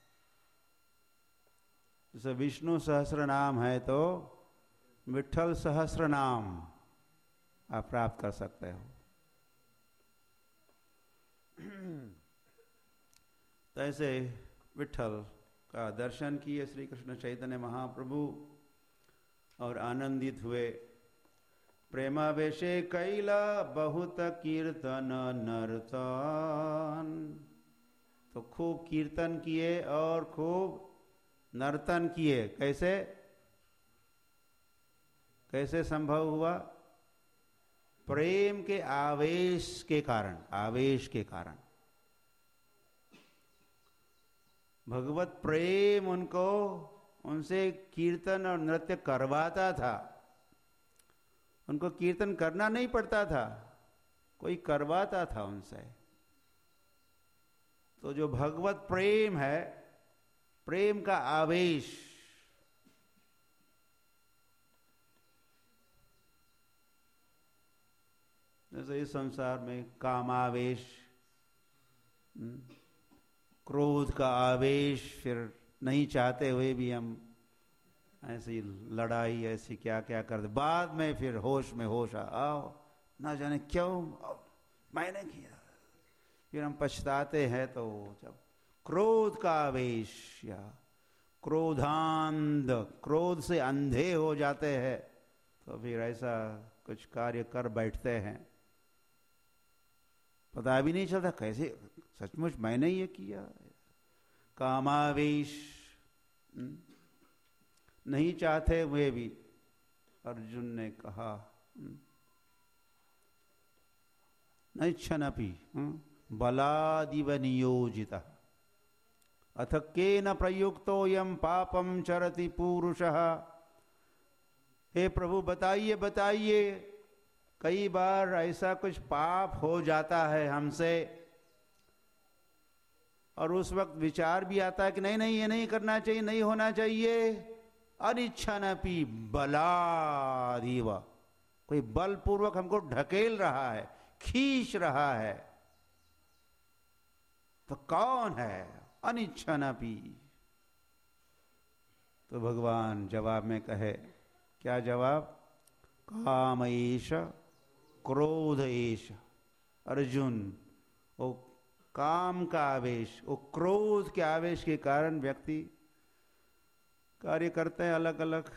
S1: जैसे विष्णु सहस्र नाम है, तो विठ्ठल सहस्र नाम आप प्राप्त कर सकते हो। तो ऐसे विठ्ठल का दर्शन किए श्री कृष्ण चैतन्य महाप्रभु और आनंदित हुए। प्रेमावेशे कैला बहुत कीर्तन नर्तन। तो खूब कीर्तन किए और खूब नर्तन किए। कैसे कैसे संभव हुआ? प्रेम के आवेश के कारण, आवेश के कारण। भगवत प्रेम उनको उनसे कीर्तन और नृत्य करवाता था। उनको कीर्तन करना नहीं पड़ता था, कोई करवाता था उनसे। तो जो भगवत प्रेम है, प्रेम का आवेश, जैसे इस संसार में कामावेश, क्रोध का आवेश, फिर नहीं चाहते हुए भी हम ऐसी लड़ाई ऐसी क्या क्या कर दे, बाद में फिर होश में होश आओ, ना जाने क्यों मैंने किया, फिर हम पछताते हैं। तो जब क्रोध का आवेश या क्रोधांध, क्रोध से अंधे हो जाते हैं, तो फिर ऐसा कुछ कार्य कर बैठते हैं, पता भी नहीं चलता कैसे सचमुच मैंने ये किया। कामावेश, नहीं चाहते हुए भी अर्जुन ने कहा नैच्छनपि बलादिव नियोजितः अथ केन प्रयुक्तोऽयं पापं चरति पूरुषः। हे प्रभु बताइए बताइए, कई बार ऐसा कुछ पाप हो जाता है हमसे और उस वक्त विचार भी आता है कि नहीं नहीं ये नहीं करना चाहिए, नहीं होना चाहिए। अनिच्छनपि बलादिव, कोई बलपूर्वक हमको ढकेल रहा है, खींच रहा है। तो कौन है? अनिच्छनपि। तो भगवान जवाब में कहे, क्या जवाब? काम एष क्रोध एष। अर्जुन, वो काम का आवेश, वो क्रोध के आवेश के कारण व्यक्ति कार्य करते हैं अलग अलग।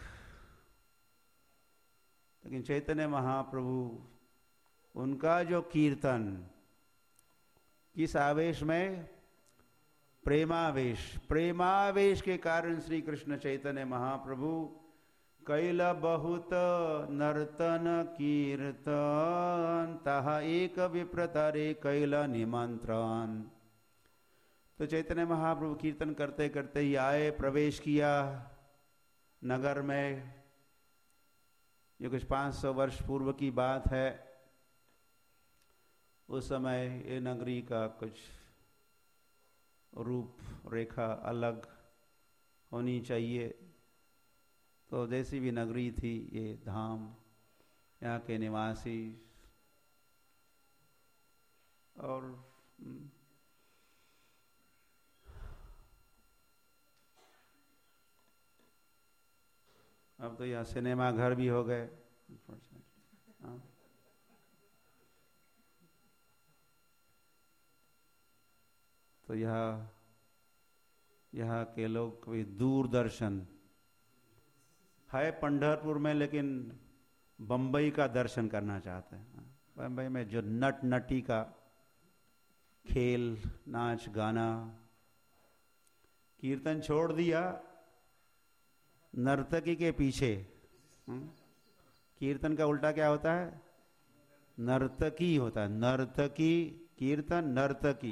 S1: लेकिन चैतन्य महाप्रभु, उनका जो कीर्तन किस आवेश में? प्रेमावेश। प्रेमावेश के कारण श्री कृष्ण चैतन्य महाप्रभु कैल बहुत नर्तन कीर्तन तहा एक विप्रतरे कैल निमंत्रण। तो चैतन्य महाप्रभु कीर्तन करते करते ही आए, प्रवेश किया नगर में। ये कुछ पाँच सौ वर्ष पूर्व की बात है। उस समय ये नगरी का कुछ रूप रेखा अलग होनी चाहिए। तो जैसी भी नगरी थी, ये धाम, यहाँ के निवासी और अब तो यहाँ सिनेमा घर भी हो गए। तो यहाँ यहाँ के लोग कोई दूरदर्शन है पंढरपुर में, लेकिन बम्बई का दर्शन करना चाहते हैं। बम्बई में जो नट नटी का खेल, नाच गाना, कीर्तन छोड़ दिया, नर्तकी के पीछे। कीर्तन का उल्टा क्या होता है? नर्तकी होता है। नर्तकी, कीर्तन, नर्तकी।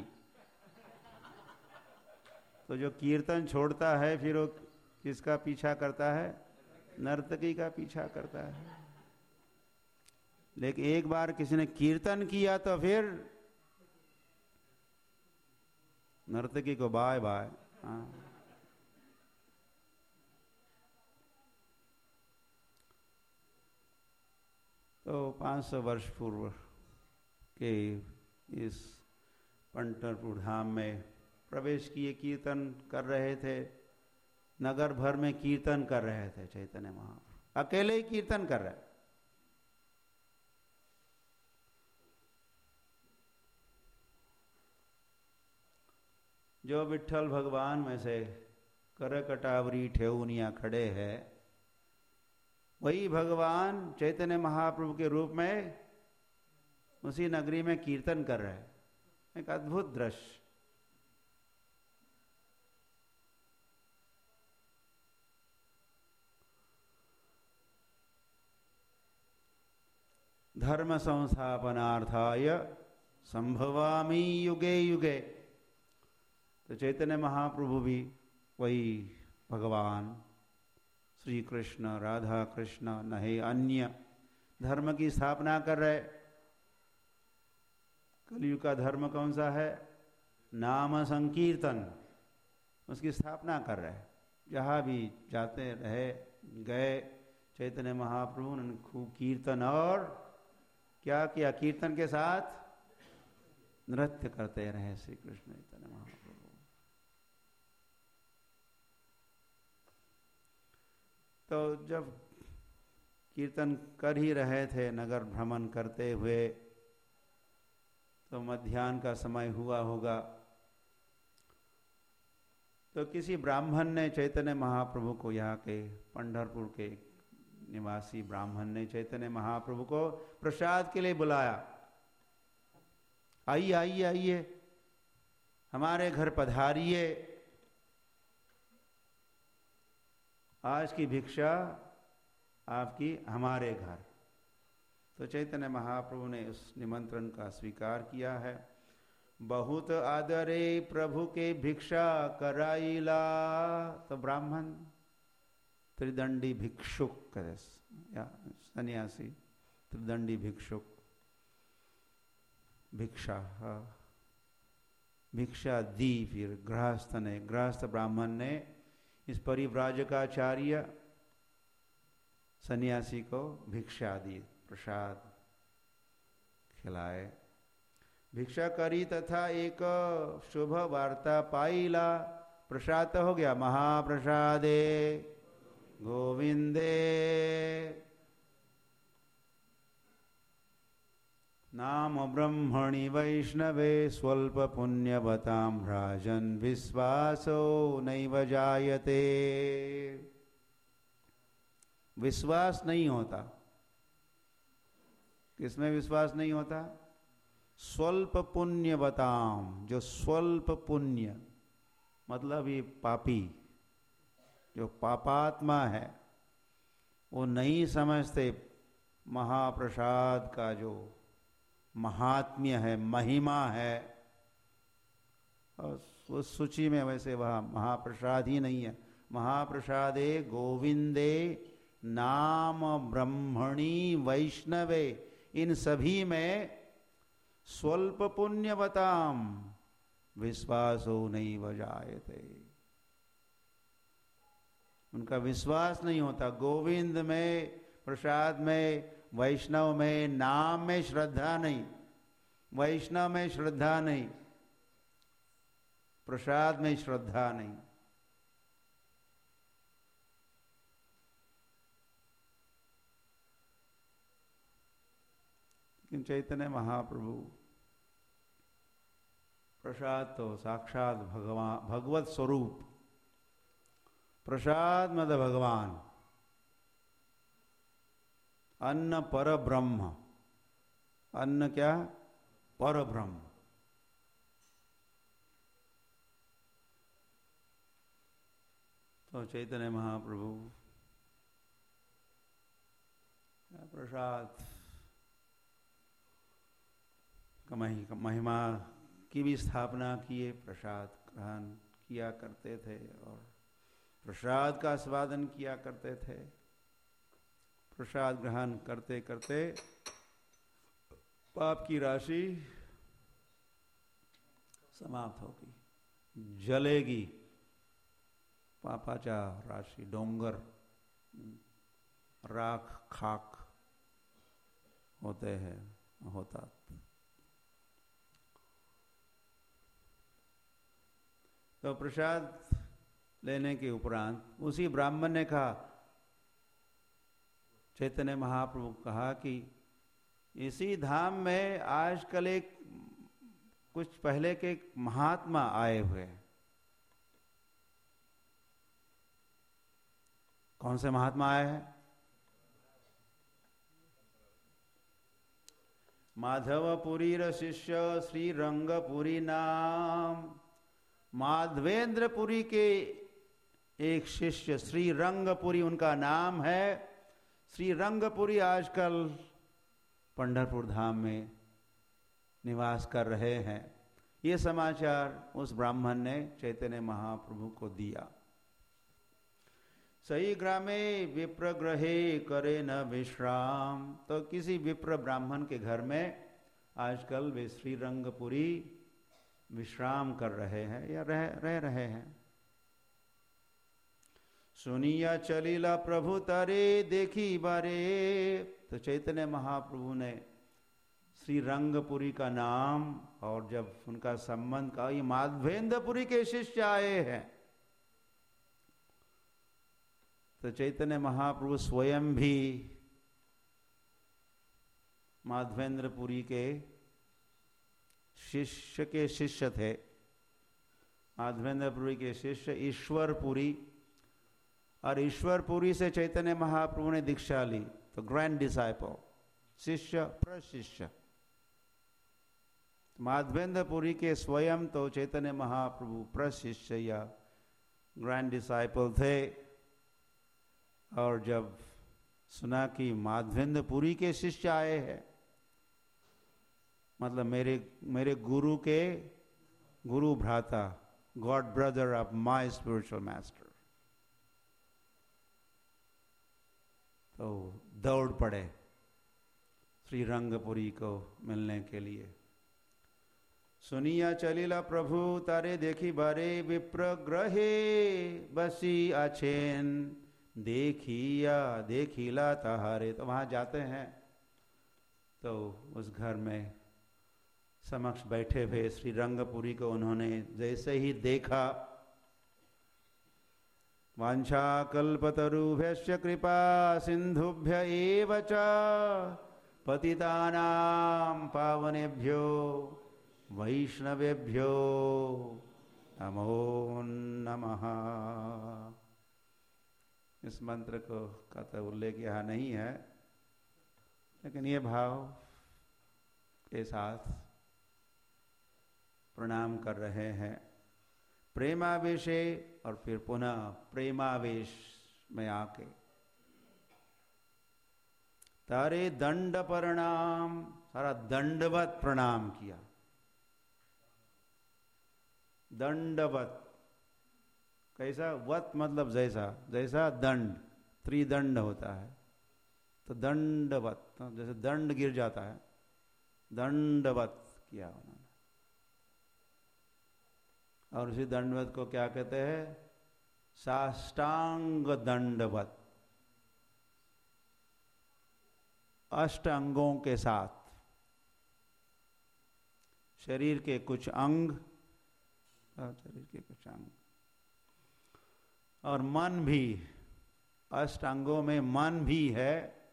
S1: तो जो कीर्तन छोड़ता है फिर वो किसका पीछा करता है? नर्तकी का पीछा करता है। लेकिन एक बार किसी ने कीर्तन किया तो फिर नर्तकी को बाय बाय। हाँ, तो पाँच सौ वर्ष पूर्व के इस पंढरपुर धाम में प्रवेश किए, कीर्तन कर रहे थे। नगर भर में कीर्तन कर रहे थे चैतन्य महाप्रभु, अकेले ही कीर्तन कर रहे। जो विठ्ठल भगवान में से कर कटावरी ठेउनिया खड़े हैं, वही भगवान चैतन्य महाप्रभु के रूप में उसी नगरी में कीर्तन कर रहे हैं। एक अद्भुत दृश्य। धर्म संस्थापनार्थाय संभवामि युगे युगे। तो चैतन्य महाप्रभु भी वही भगवान श्री कृष्ण, राधा कृष्ण, नहीं अन्य धर्म की स्थापना कर रहे। कलयुग का धर्म कौन सा है? नाम संकीर्तन, उसकी स्थापना कर रहे। जहाँ भी जाते रहे गए चैतन्य महाप्रभु ने खूब कीर्तन, और क्या किया? कीर्तन के साथ नृत्य करते रहे श्री कृष्ण चैतन्य महाप्रभु। तो जब कीर्तन कर ही रहे थे, नगर भ्रमण करते हुए, तो मध्याह्न का समय हुआ होगा। तो किसी ब्राह्मण ने चैतन्य महाप्रभु को, यहाँ के पंढरपुर के निवासी ब्राह्मण ने चैतन्य महाप्रभु को प्रसाद के लिए बुलाया। आइए आइए आइए, हमारे घर पधारिए, आज की भिक्षा आपकी हमारे घर। तो चैतन्य महाप्रभु ने उस निमंत्रण का स्वीकार किया है। बहुत आदरे प्रभु के भिक्षा कराइला। तो ब्राह्मण त्रिदंडी भिक्षुक या सन्यासी, त्रिदंडी भिक्षुक, भिक्षा भिक्षा दी। फिर गृहस्थ ने, गृहस्थ ब्राह्मण ने इस परिव्राजकाचार्य सन्यासी को भिक्षा दी, प्रसाद खिलाए। भिक्षा करी तथा एक शुभ वार्ता पाइला। प्रसाद हो गया, महाप्रसादे गोविंदे नाम ब्रह्मणि वैष्णवे स्वल्प पुण्यवतां भ्राजन् विश्वासो नैव जायते। विश्वास नहीं होता। किसमें विश्वास नहीं होता? स्वल्प पुण्यवताम, जो स्वल्प पुण्य मतलब ये पापी, जो पापात्मा है, वो नहीं समझते महाप्रसाद का जो महात्म्य है, महिमा है। और उस सूची में वैसे वह महाप्रसाद ही नहीं है। महाप्रसादे गोविंदे नाम ब्रह्मणि वैष्णवे, इन सभी में स्वल्प पुण्यवताम विश्वासो नैव जायते। उनका विश्वास नहीं होता। गोविंद में, प्रसाद में, वैष्णव में, नाम में श्रद्धा नहीं, वैष्णव में श्रद्धा नहीं, प्रसाद में श्रद्धा नहीं। लेकिन चैतन्य महाप्रभु प्रसाद तो साक्षात भगवान, भगवत स्वरूप, प्रसाद मद भगवान, अन्न पर ब्रह्म। अन्न क्या? पर ब्रह्म। तो चैतन्य महाप्रभु प्रसाद का महिमा की भी स्थापना किए, प्रसाद ग्रहण किया करते थे और प्रसाद का आस्वादन किया करते थे। प्रसाद ग्रहण करते करते पाप की राशि समाप्त होगी, जलेगी। पापाचा राशि डोंगर, राख खाक होते हैं, होता। तो प्रसाद लेने के उपरांत उसी ब्राह्मण ने कहा, चैतन्य महाप्रभु कहा कि इसी धाम में आजकल एक कुछ पहले के महात्मा आए हुए हैं। कौन से महात्मा आए हैं? माधवपुरी शिष्य श्री रंगपुरी नाम। माधवेंद्रपुरी के एक शिष्य श्री रंगपुरी उनका नाम है। श्री रंगपुरी आजकल पंढरपुर धाम में निवास कर रहे हैं। ये समाचार उस ब्राह्मण ने चैतन्य महाप्रभु को दिया। सही ग्रामे विप्र ग्रहे करे न विश्राम। तो किसी विप्र ब्राह्मण के घर में आजकल वे श्री रंगपुरी विश्राम कर रहे हैं या रह रह रहे हैं। सुनिया चलीला प्रभु तारे देखी बारे। तो चैतन्य महाप्रभु ने श्री रंगपुरी का नाम और जब उनका संबंध का, ये माधवेंद्रपुरी के शिष्य आए हैं, तो चैतन्य महाप्रभु स्वयं भी माधवेंद्रपुरी के शिष्य के शिष्य थे। माधवेंद्रपुरी के शिष्य ईश्वरपुरी, और ईश्वरपुरी से चैतन्य महाप्रभु ने दीक्षा ली। तो ग्रैंड डिसाइपल, शिष्य प्रशिष्य। माधवेंद्रपुरी के स्वयं तो चैतन्य महाप्रभु प्रशिष्य या ग्रैंड डिसाइपल थे। और जब सुना कि माधवेंद्रपुरी के शिष्य आए हैं, मतलब मेरे मेरे गुरु के गुरु भ्राता, god brother of my spiritual master, तो दौड़ पड़े श्री रंगपुरी को मिलने के लिए। सुनिया चलीला प्रभु तारे देखी बारे। विप्र ग्रहे बसी आछेन देखिया देखिला तहारे। तो वहाँ जाते हैं तो उस घर में समक्ष बैठे हुए श्री रंगपुरी को उन्होंने जैसे ही देखा, वांछा कल्पतरुभ्यश्च कृपा सिंधुभ्य एव च पतितानां पावनेभ्यो वैष्णवेभ्यो नमो नमः। इस मंत्र को का तो उल्लेख यहाँ नहीं है, लेकिन ये भाव के साथ प्रणाम कर रहे हैं। प्रेमावेशे, और फिर पुनः प्रेमावेश में आके तारे दंड प्रणाम, सारा दंडवत प्रणाम किया। दंडवत कैसा? वत मतलब जैसा, जैसा दंड, त्रिदंड होता है तो दंडवत, तो जैसे दंड गिर जाता है, दंडवत किया उन्होंने। और उसी दंडवत को क्या कहते हैं? साष्टांग दंडवत, अष्ट अंगों के साथ। शरीर के कुछ अंग, शरीर के कुछ अंग और मन भी, अष्ट अंगों में मन भी है।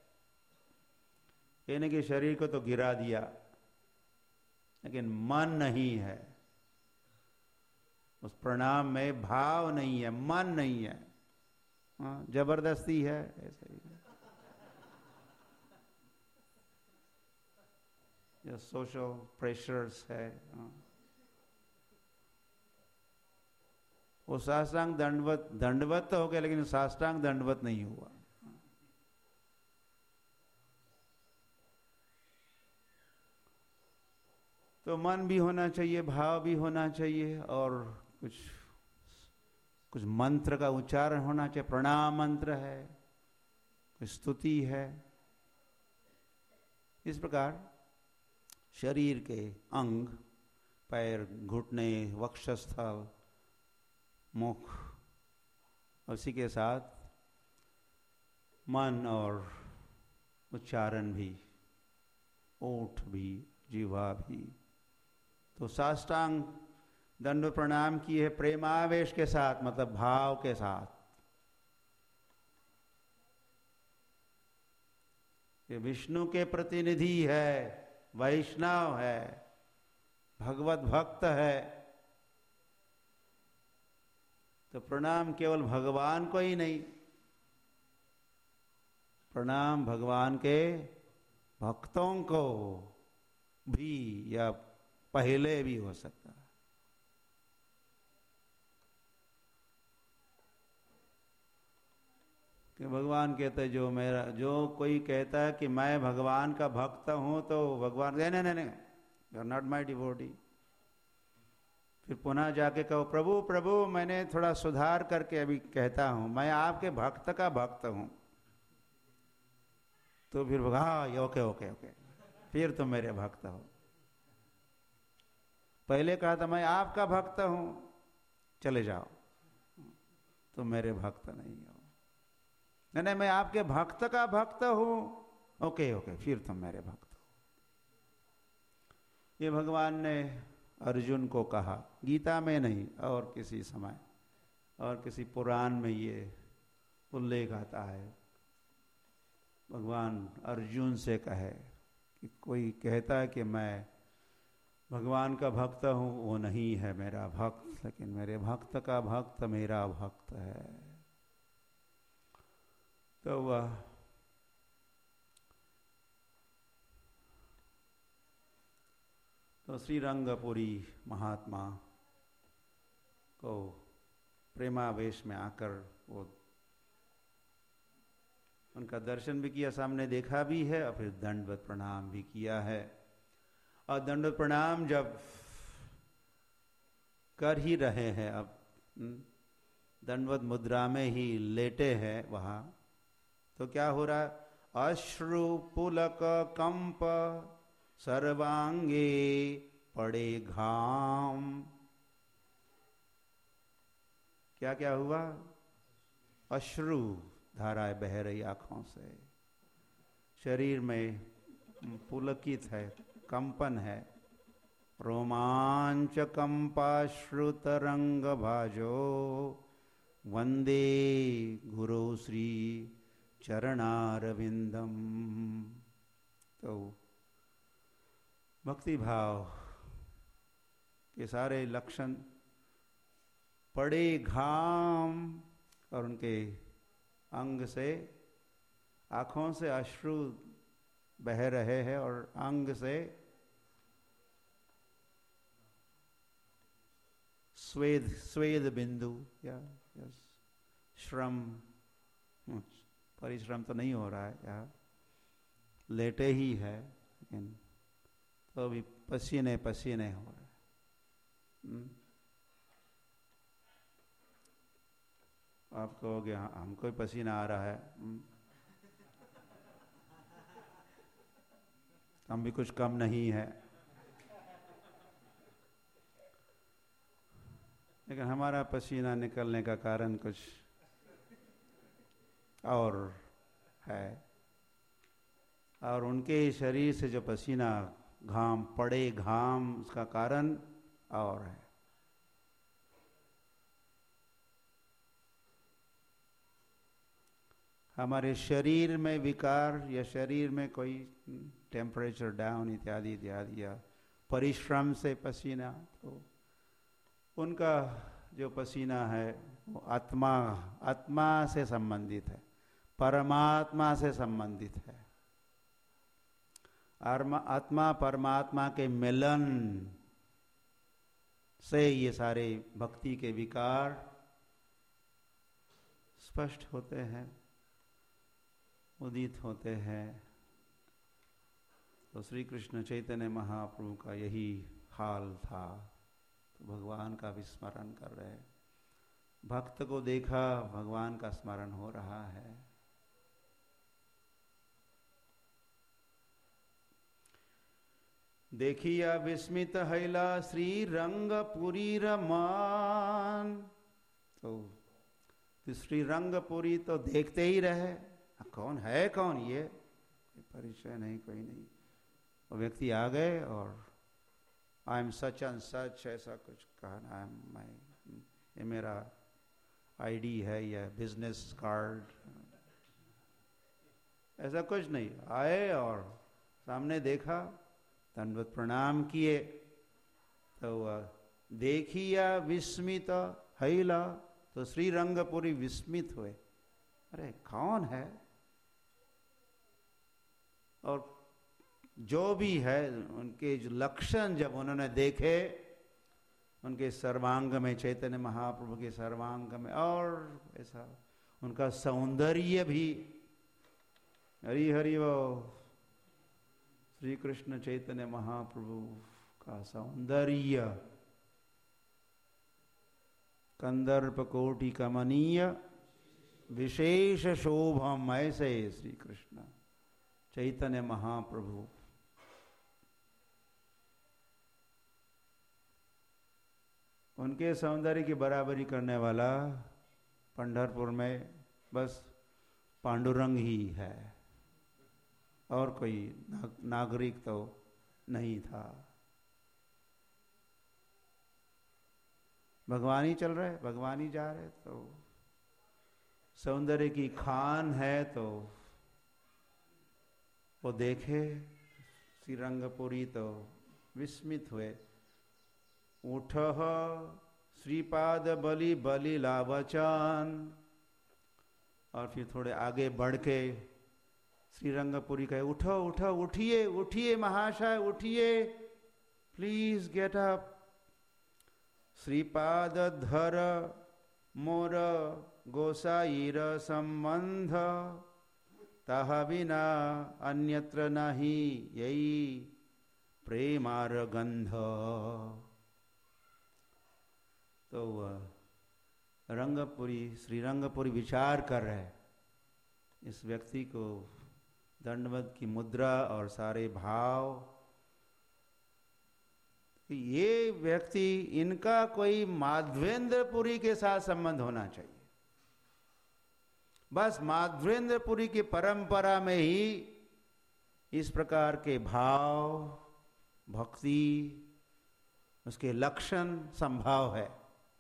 S1: यानी कि शरीर को तो गिरा दिया, लेकिन मन नहीं है। उस प्रणाम में भाव नहीं है, मन नहीं है, हाँ, जबरदस्ती है, ऐसे ही है। या सोशल प्रेशर्स है, हाँ। वो साष्टांग दंडवत, दंडवत तो हो गया, लेकिन साष्टांग दंडवत नहीं हुआ। तो मन भी होना चाहिए, भाव भी होना चाहिए, और कुछ कुछ मंत्र का उच्चारण होना चाहिए। प्रणाम मंत्र है, कुछ स्तुति है। इस प्रकार शरीर के अंग, पैर, घुटने, वक्षस्थल, मुख, उसी के साथ मन और उच्चारण भी, ओठ भी, जीवा भी। तो साष्टांग दंड प्रणाम किए प्रेमावेश के साथ, मतलब भाव के साथ। ये विष्णु के प्रतिनिधि है, वैष्णव है, भगवत भक्त है, तो प्रणाम केवल भगवान को ही नहीं, प्रणाम भगवान के भक्तों को, भी या पहले भी हो सकता है। कि भगवान कहते जो मेरा जो कोई कहता है कि मैं भगवान का भक्त हूं तो भगवान नहीं नहीं नहीं you are not my devotee. फिर पुनः जाके कहो प्रभु प्रभु मैंने थोड़ा सुधार करके अभी कहता हूं मैं आपके भक्त का भक्त हूं। तो फिर हाँ ओके ओके ओके फिर तुम मेरे भक्त हो। पहले कहा था मैं आपका भक्त हूं चले जाओ तुम मेरे भक्त नहीं हो। नहीं नहीं मैं आपके भक्त का भक्त हूं ओके ओके फिर तुम मेरे भक्त हो। ये भगवान ने अर्जुन को कहा गीता में नहीं और किसी समय और किसी पुराण में ये उल्लेख आता है। भगवान अर्जुन से कहे कि कोई कहता है कि मैं भगवान का भक्त हूं वो नहीं है मेरा भक्त लेकिन मेरे भक्त का भक्त मेरा भक्त है। तो वह तो श्री रंगपुरी महात्मा को प्रेमावेश में आकर वो उनका दर्शन भी किया सामने देखा भी है और फिर दंडवत प्रणाम भी किया है। और दंडवत प्रणाम जब कर ही रहे हैं अब दंडवत मुद्रा में ही लेटे हैं वहां तो क्या हो रहा है अश्रु पुलक कंप सर्वांगे पड़े घाम। क्या क्या हुआ अश्रु धाराएं बह रही आंखों से शरीर में पुलकित है कंपन है रोमांच कंपाश्रु तरंग भाजो वंदे गुरु श्री चरणारविंदम। तो भक्ति भाव के सारे लक्षण पड़े घाम और उनके अंग से आंखों से अश्रु बह रहे हैं और अंग से स्वेद स्वेद बिंदु या यस श्रम परिश्रम तो नहीं हो रहा है यहाँ लेटे ही है लेकिन तो अभी पसीने पसीने हो रहे हैं। आप कहोगे हाँ हमको भी पसीना आ रहा है हम भी कुछ कम नहीं है लेकिन हमारा पसीना निकलने का कारण कुछ और है और उनके शरीर से जो पसीना घाम पड़े घाम उसका कारण और है। हमारे शरीर में विकार या शरीर में कोई टेम्परेचर डाउन इत्यादि इत्यादि या परिश्रम से पसीना तो उनका जो पसीना है वो आत्मा आत्मा से संबंधित है परमात्मा से संबंधित है। आत्मा परमात्मा के मिलन से ये सारे भक्ति के विकार स्पष्ट होते हैं उदित होते हैं। तो श्री कृष्ण चैतन्य महाप्रभु का यही हाल था तो भगवान का भी स्मरण कर रहे हैं। भक्त को देखा भगवान का स्मरण हो रहा है। देखिया विस्मित हैला श्री रंगपुरी रमान। तो, तो श्री रंगपुरी तो देखते ही रहे कौन है कौन ये परिचय नहीं कोई नहीं। वो व्यक्ति आ गए और I am such and such ऐसा कुछ कहना है मैं ये मेरा आईडी है या बिजनेस कार्ड ऐसा कुछ नहीं। आए और सामने देखा दंडवत प्रणाम किए तो देखिया विस्मित हैला तो श्री रंगपुरी विस्मित हुए अरे कौन है और जो भी है उनके जो लक्षण जब उन्होंने देखे उनके सर्वांग में, चैतन्य महाप्रभु के सर्वांग में, और ऐसा उनका सौंदर्य भी, हरि हरि वो श्री कृष्ण चैतन्य महाप्रभु का सौंदर्य कंदर्प कोटि कमनीय विशेष शोभम, ऐसे श्री कृष्ण चैतन्य महाप्रभु। उनके सौंदर्य की बराबरी करने वाला पंढरपुर में बस पांडुरंग ही है, और कोई नागरिक तो नहीं था। भगवान ही चल रहे, भगवान ही जा रहे, तो सौंदर्य की खान है तो वो देखे श्रीरंगपुरी तो विस्मित हुए। उठ श्रीपाद बलि बलि लावचन, और फिर थोड़े आगे बढ़ के श्रीरंगपुरी कहे, उठो उठो, उठिए उठिए महाशय, उठिए, प्लीज गेट अप। श्रीपाद धर मोर गोसाईर संबंध, ताहा बिना अन्यत्र नहीं यही प्रेमार गंध। तो वह रंगपुरी, श्रीरंगपुरी विचार कर रहे, इस व्यक्ति को दंडवत की मुद्रा और सारे भाव, ये व्यक्ति, इनका कोई माधवेंद्रपुरी के साथ संबंध होना चाहिए। बस माधवेंद्रपुरी की परंपरा में ही इस प्रकार के भाव, भक्ति, उसके लक्षण संभव है।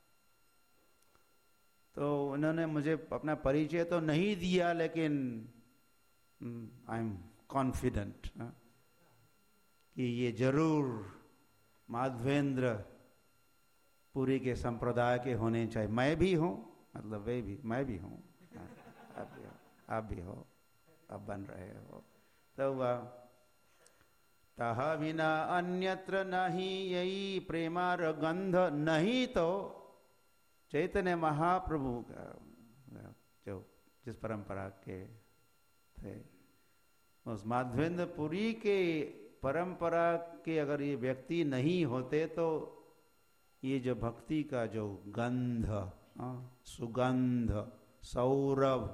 S1: तो उन्होंने मुझे अपना परिचय तो नहीं दिया, लेकिन आई एम कॉन्फिडेंट कि ये जरूर माधवेंद्र पुरी के संप्रदाय के होने चाहिए। मैं भी हूँ, मतलब वे भी, मैं भी हूँ, आप भी हो, आप भी हो, अब बन रहे हो। तो वह तहा बिना अन्यत्र नहीं यही प्रेमार गंध, नहीं तो चैतन्य महाप्रभु का जो जिस परंपरा के थे, उस माधवेंद्र पुरी के परंपरा के अगर ये व्यक्ति नहीं होते तो ये जो भक्ति का जो गंध, सुगंध, सौरभ,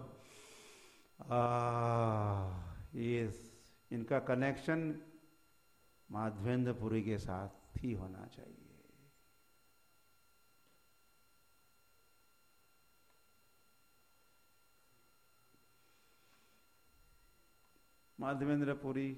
S1: ये इनका कनेक्शन माधवेंद्रपुरी के साथ ही होना चाहिए। माधवेंद्रपुरी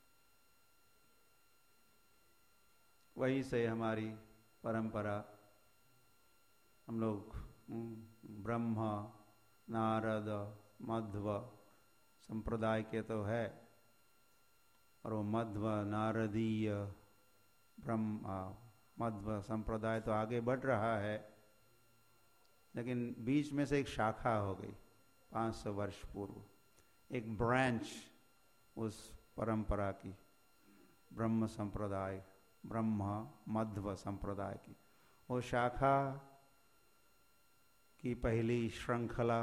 S1: वहीं से हमारी परंपरा, हम लोग ब्रह्म, नारद, मध्व संप्रदाय के तो है, और वो मध्व नारदीय ब्रह्म मध्व संप्रदाय तो आगे बढ़ रहा है, लेकिन बीच में से एक शाखा हो गई पाँच सौ वर्ष पूर्व, एक ब्रांच उस परंपरा की, ब्रह्म संप्रदाय, ब्रह्म मध्व संप्रदाय की। वो शाखा की पहली श्रृंखला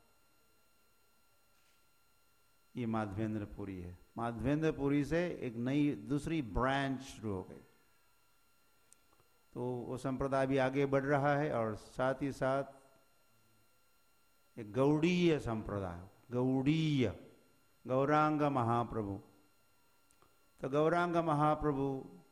S1: ये माधवेंद्रपुरी है। माधवेंद्रपुरी से एक नई दूसरी ब्रांच शुरू हो गई, तो वो संप्रदाय भी आगे बढ़ रहा है, और साथ ही साथ एक गौड़ीय संप्रदाय, गौड़ीय गौरांग महाप्रभु। तो गौरांग महाप्रभु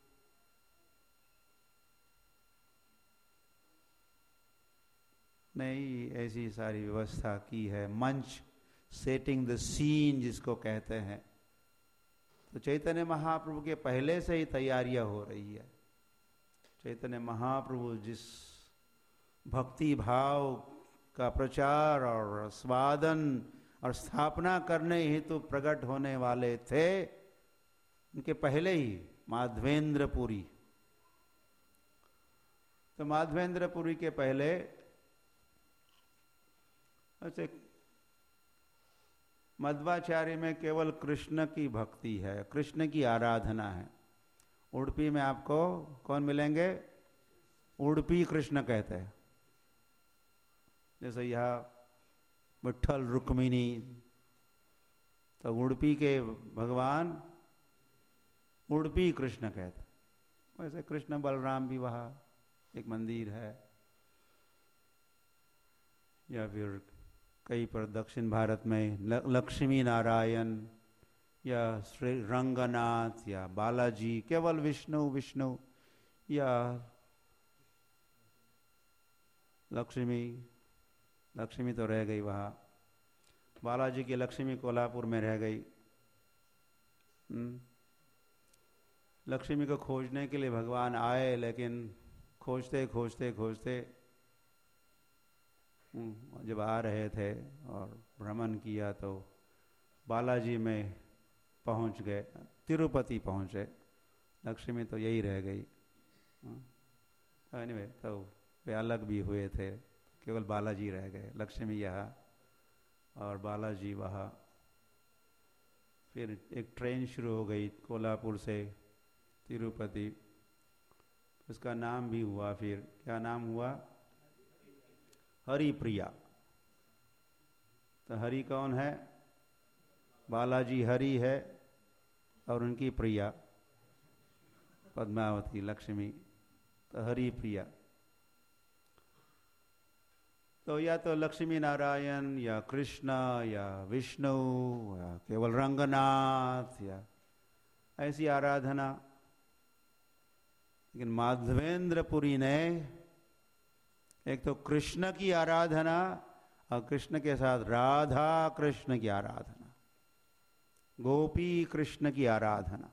S1: ने ऐसी सारी व्यवस्था की है, मंच, सेटिंग द सीन जिसको कहते हैं। तो चैतन्य महाप्रभु के पहले से ही तैयारियां हो रही है। चैतन्य महाप्रभु जिस भक्ति भाव का प्रचार और स्वादन और स्थापना करने हेतु तो प्रकट होने वाले थे, उनके पहले ही माधवेंद्रपुरी। तो माधवेंद्रपुरी के पहले ऐसे मध्वाचार्य में केवल कृष्ण की भक्ति है, कृष्ण की आराधना है। उडुपी में आपको कौन मिलेंगे? उडुपी कृष्ण कहते हैं। जैसे यहाँ विठ्ठल रुक्मिणी, तो उडुपी के भगवान उडुपी कृष्ण कहते हैं। वैसे कृष्ण बलराम भी वहाँ एक मंदिर है, या फिर कई पर दक्षिण भारत में लक्ष्मी नारायण या श्री रंगनाथ या बालाजी, केवल विष्णु विष्णु या लक्ष्मी। लक्ष्मी तो रह गई वहाँ, बालाजी की लक्ष्मी कोल्हापुर में रह गई। लक्ष्मी को खोजने के लिए भगवान आए, लेकिन खोजते खोजते खोजते जब आ रहे थे और भ्रमण किया तो बालाजी में पहुंच गए, तिरुपति पहुंचे। लक्ष्मी तो यही रह गई। एनीवे, तो वे अलग भी हुए थे, केवल बालाजी रह गए, लक्ष्मी यहाँ और बालाजी वहाँ। फिर एक ट्रेन शुरू हो गई कोल्हापुर से तिरुपति, उसका नाम भी हुआ। फिर क्या नाम हुआ? हरिप्रिया। तो हरि कौन है? बालाजी हरि है और उनकी प्रिया पद्मावती लक्ष्मी, तो हरिप्रिया। तो या तो लक्ष्मी नारायण या कृष्ण या विष्णु या केवल रंगनाथ या ऐसी आराधना। लेकिन माधवेंद्रपुरी ने एक तो कृष्ण की आराधना और कृष्ण के साथ राधा कृष्ण की आराधना, गोपी कृष्ण की आराधना,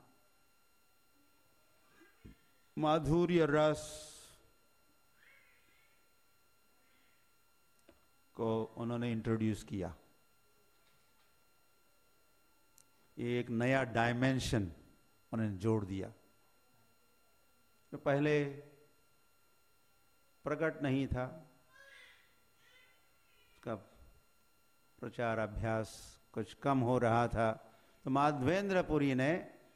S1: माधुर्य रस को उन्होंने इंट्रोड्यूस किया। एक नया डायमेंशन उन्होंने जोड़ दिया, तो पहले प्रकट नहीं था। उसका प्रचार अभ्यास कुछ कम हो रहा था, तो माधवेंद्रपुरी ने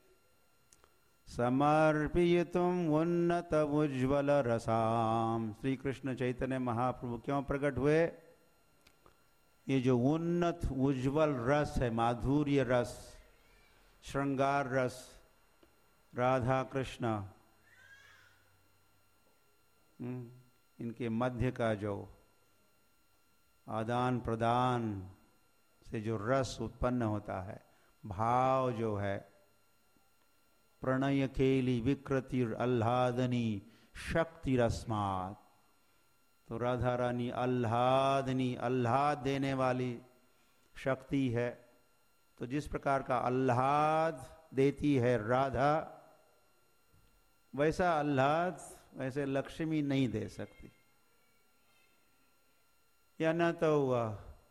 S1: समर्पितुम उन्नत उज्ज्वल रसाम, श्री कृष्ण चैतन्य महाप्रभु क्यों प्रकट हुए? ये जो उन्नत उज्ज्वल रस है, माधुर्य रस, श्रृंगार रस, राधा कृष्ण, इनके मध्य का जो आदान प्रदान से जो रस उत्पन्न होता है, भाव जो है, प्रणय केली विकृतिर आह्लादनी शक्ति रस्मात, तो राधा रानी आह्लादनी, आह्लाद देने वाली शक्ति है। तो जिस प्रकार का आह्लाद देती है राधा, वैसा आह्लाद वैसे लक्ष्मी नहीं दे सकती। या न तो हुआ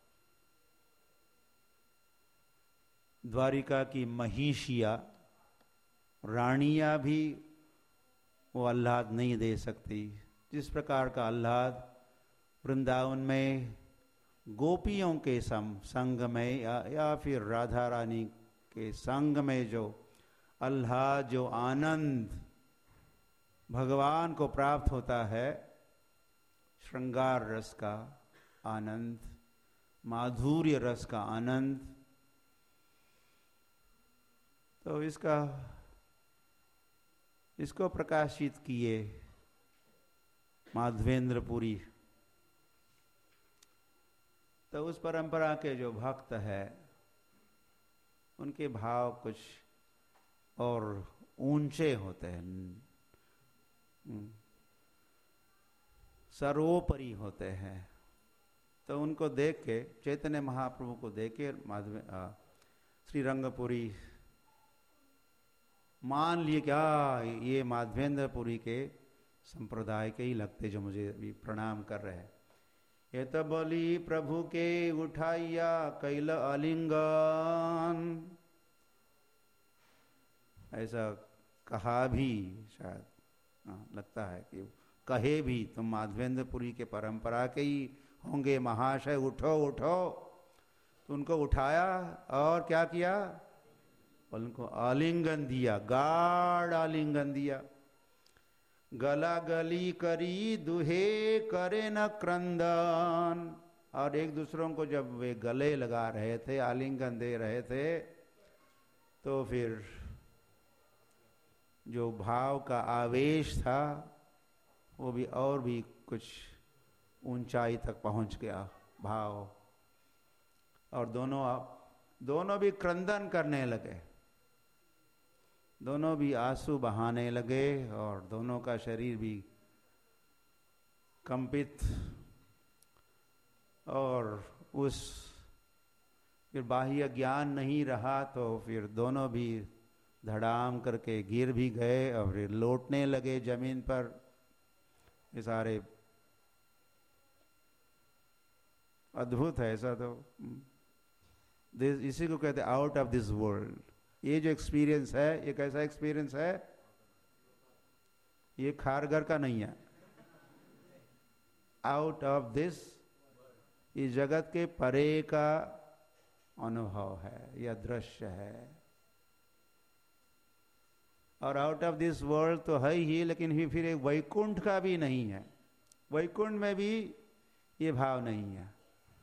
S1: द्वारिका की महिषिया रानियां भी वो आह्लाद नहीं दे सकती, जिस प्रकार का आह्लाद वृंदावन में गोपियों के सम संग में या, या फिर राधा रानी के संग में जो आह्लाद, जो आनंद भगवान को प्राप्त होता है, श्रृंगार रस का आनंद, माधुर्य रस का आनंद, तो इसका इसको प्रकाशित किए माधवेंद्रपुरी। तो उस परंपरा के जो भक्त है, उनके भाव कुछ और ऊंचे होते हैं, सर्वोपरि होते हैं। तो उनको देख के, चैतन्य महाप्रभु को देख के माधव श्री रंगपुरी मान लिए क्या ये माधवेंद्रपुरी के संप्रदाय के ही लगते, जो मुझे अभी प्रणाम कर रहे हैं। ये तो बलि प्रभु के उठाइया कैल आलिंगन, ऐसा कहा भी शायद, हाँ, लगता है कि कहे भी तुम माधवेंद्रपुरी के परंपरा के ही होंगे महाशय, उठो उठो। तो उनको उठाया और क्या किया, उनको आलिंगन दिया, गाढ़ आलिंगन दिया। गला गली करी दुहे करे न क्रंदन। और एक दूसरों को जब वे गले लगा रहे थे, आलिंगन दे रहे थे, तो फिर जो भाव का आवेश था वो भी और भी कुछ ऊंचाई तक पहुंच गया भाव। और दोनों दोनों भी क्रंदन करने लगे, दोनों भी आंसू बहाने लगे और दोनों का शरीर भी कंपित। और उस फिर बाह्य ज्ञान नहीं रहा तो फिर दोनों भी धड़ाम करके गिर भी गए और फिर लौटने लगे जमीन पर। ये सारे अद्भुत है ऐसा तो। इसी को कहते हैं आउट ऑफ दिस वर्ल्ड। ये जो एक्सपीरियंस है, ये कैसा एक्सपीरियंस है, ये खारगर का नहीं है। आउट ऑफ दिस, इस जगत के परे का अनुभव है, यह दृश्य है। और आउट ऑफ दिस वर्ल्ड तो है ही, लेकिन फिर एक वैकुंठ का भी नहीं है। वैकुंठ में भी ये भाव नहीं है।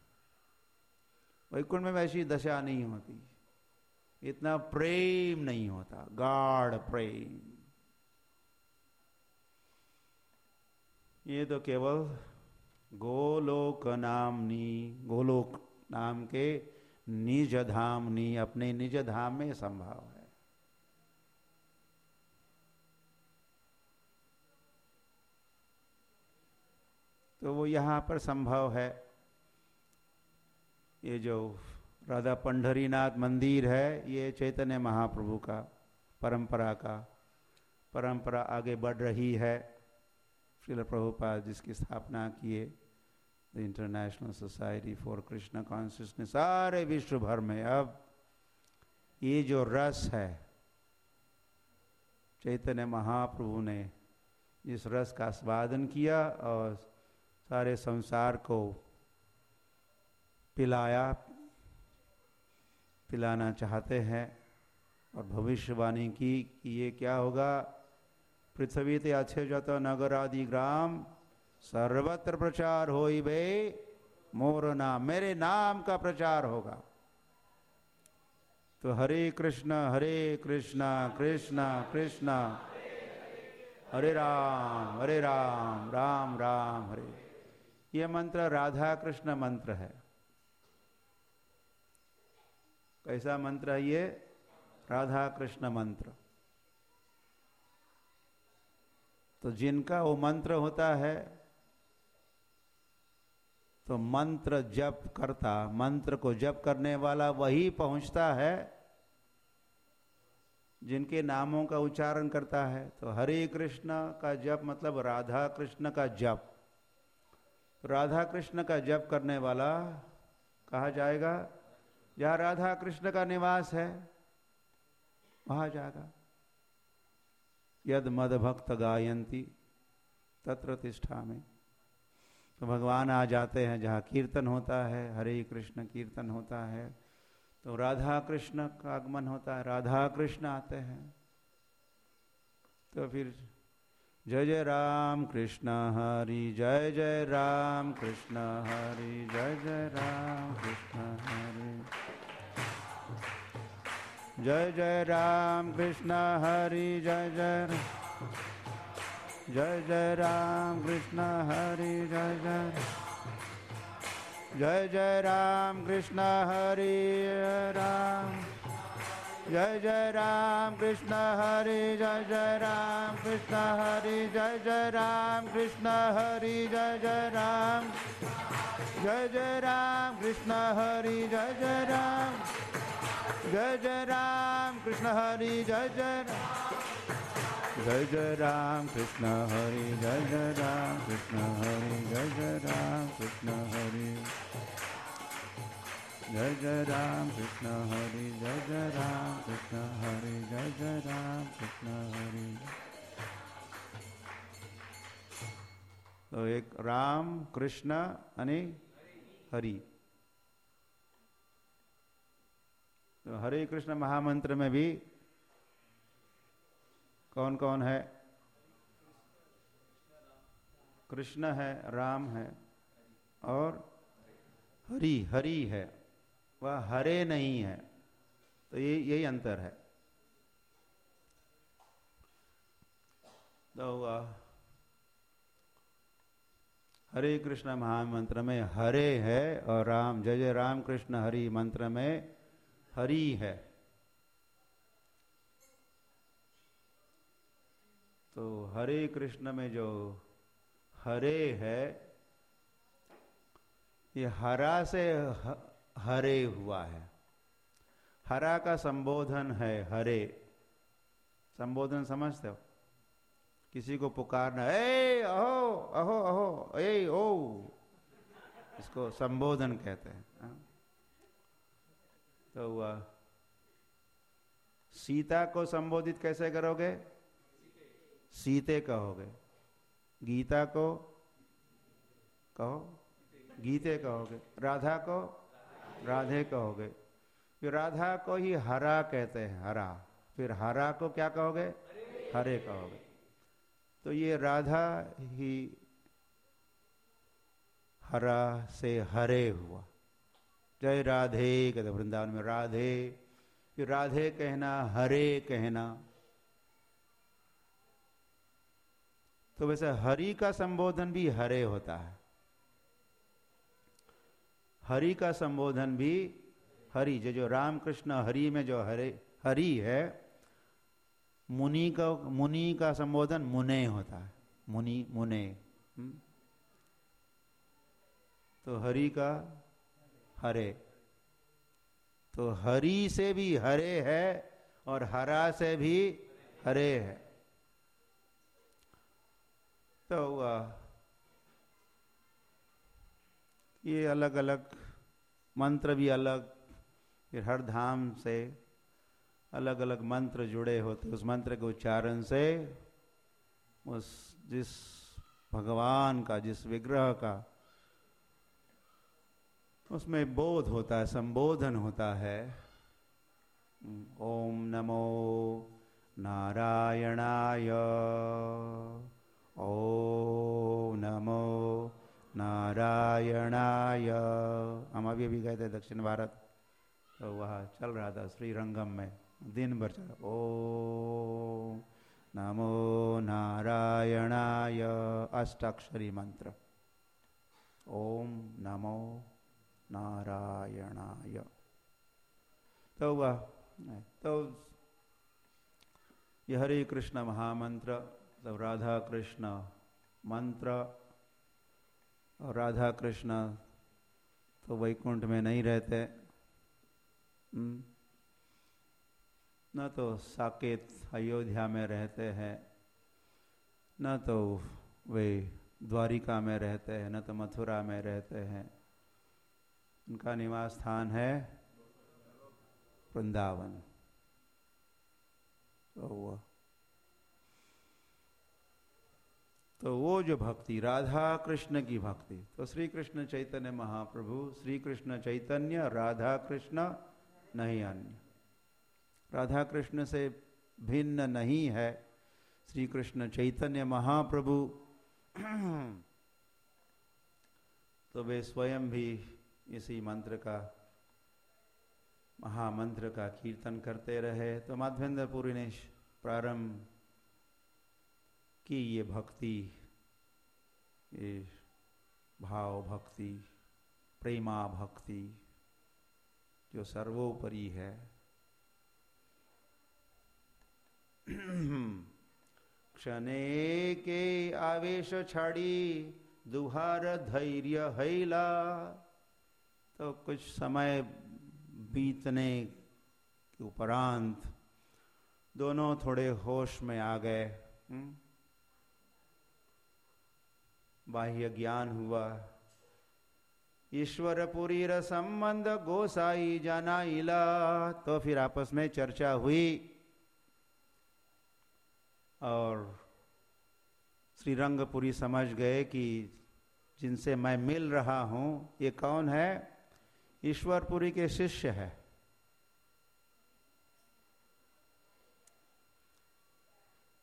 S1: वैकुंठ में वैसी दशा नहीं होती, इतना प्रेम नहीं होता, गाढ़ प्रेम। ये तो केवल गोलोक नामनी, गोलोक नाम के निज धामनी, अपने निज धाम में संभव है। तो वो यहाँ पर संभव है। ये जो राधा पंढरीनाथ मंदिर है, ये चैतन्य महाप्रभु का परंपरा का परंपरा आगे बढ़ रही है। श्रील प्रभुपाद जिसकी स्थापना किए, the international society for Krishna consciousness, सारे विश्व भर में अब ये जो रस है, चैतन्य महाप्रभु ने जिस रस का आस्वादन किया और सारे संसार को पिलाया, पिलाना चाहते हैं। और भविष्यवाणी की कि ये क्या होगा, पृथ्वी ते अच्छे जत नगर आदि ग्राम सर्वत्र प्रचार होई बे मोर नाम, मेरे नाम का प्रचार होगा। तो हरे कृष्ण हरे कृष्ण कृष्ण कृष्ण हरे राम हरे राम राम राम हरे। यह मंत्र राधा कृष्ण मंत्र है। कैसा मंत्र है ये? राधा कृष्ण मंत्र। तो जिनका वो मंत्र होता है, तो मंत्र जप करता, मंत्र को जप करने वाला वही पहुंचता है जिनके नामों का उच्चारण करता है। तो हरे कृष्ण का जप मतलब राधा कृष्ण का जप। राधा कृष्ण का जप करने वाला कहा जाएगा जहाँ राधा कृष्ण का निवास है, वहां जाएगा। यद मद भक्त गायंती तत्र तिष्ठा में। तो भगवान आ जाते हैं जहाँ कीर्तन होता है, हरे कृष्ण कीर्तन होता है, तो राधा कृष्ण का आगमन होता है, राधा कृष्ण आते हैं। तो फिर जय जय राम कृष्ण हरि, जय जय राम कृष्ण हरि, जय जय राम कृष्ण हरि, जय जय राम कृष्ण हरि, जय जय जय जय राम कृष्ण हरि, जय जय जय जय राम कृष्ण हरि राम, जय जय राम कृष्ण हरि, जय जय राम कृष्ण हरि, जय जय राम कृष्ण हरि, जय जय राम, जय जय राम कृष्ण हरि, जय जय राम, जय जय राम कृष्ण हरि, जय जय जय जय राम कृष्ण हरि, जय जय राम कृष्ण हरि, जय जय राम कृष्ण हरि, जय जय राम कृष्ण हरि, जय जय राम कृष्ण हरि, जय जय राम कृष्ण हरि। तो एक राम कृष्ण आणि हरि, तो हरे कृष्ण महामंत्र में भी कौन कौन है? कृष्ण है, राम है और हरि। हरि है, वह हरे नहीं है। तो ये यही अंतर है। तो हरे कृष्ण महामंत्र में हरे है और राम जय जय राम कृष्ण हरि मंत्र में हरि है। तो हरे कृष्ण में जो हरे है, ये हरा से हरे हुआ है। हरा का संबोधन है हरे। संबोधन समझते हो? किसी को पुकारना, ए अहो अहो अहो ए ओ, इसको संबोधन कहते हैं। हा? तो वह सीता को संबोधित कैसे करोगे? सीते कहोगे। गीता को कहो, गीते कहोगे। राधा को राधे कहोगे। फिर राधा को ही हरा कहते हैं, हरा। फिर हरा को क्या कहोगे? हरे कहोगे। तो ये राधा ही हरा से हरे हुआ। जय राधे कहते वृंदावन में राधे। फिर राधे कहना, हरे कहना। तो वैसे हरि का संबोधन भी हरे होता है। हरि का संबोधन भी हरि, जो जो रामकृष्ण हरि में जो हरे हरि है, मुनि का मुनि का संबोधन मुने होता है। मुनि मुने। तो हरि का हरे। तो हरि से भी हरे है और हरा से भी हरे है। तो ये अलग अलग मंत्र भी अलग, फिर हर धाम से अलग अलग मंत्र जुड़े होते। उस मंत्र के उच्चारण से उस जिस भगवान का, जिस विग्रह का उसमें बोध होता है, संबोधन होता है। ओम नमो नारायणाय, ओम नमो नारायणाय। हम अभी अभी गए थे दक्षिण भारत, तो वहाँ चल रहा था श्रीरंगम में, दिन भर चला ओम नमो नारायणाय, अष्टाक्षरी मंत्र। ओम नमो नारायणाय। तो वह तो ये हरे कृष्ण महामंत्र, तो राधा कृष्ण मंत्र। और राधा कृष्ण तो वैकुंठ में नहीं रहते, न तो साकेत अयोध्या में रहते हैं, न तो वे द्वारिका में रहते हैं, न तो मथुरा में रहते हैं। उनका निवास स्थान है वृंदावन। तो वो तो वो जो भक्ति, राधा कृष्ण की भक्ति, तो श्री कृष्ण चैतन्य महाप्रभु, श्री कृष्ण चैतन्य, राधा कृष्ण नहीं अन्य। राधा कृष्ण से भिन्न नहीं है श्री कृष्ण चैतन्य महाप्रभु। तो वे स्वयं भी इसी मंत्र का, महामंत्र का कीर्तन करते रहे। तो माधवेंद्र पुरी ने प्रारंभ की ये भक्ति, ये भाव भक्ति, प्रेमा भक्ति जो सर्वोपरि है। क्षणे के आवेश छाड़ी दुहार धैर्य हैला। तो कुछ समय बीतने के उपरांत दोनों थोड़े होश में आ गए। बाह्य ज्ञान हुआ। ईश्वर पुरी र संबंध गोसाई जाना इला। तो फिर आपस में चर्चा हुई और श्रीरंगपुरी समझ गए कि जिनसे मैं मिल रहा हूं ये कौन है? ईश्वरपुरी के शिष्य है।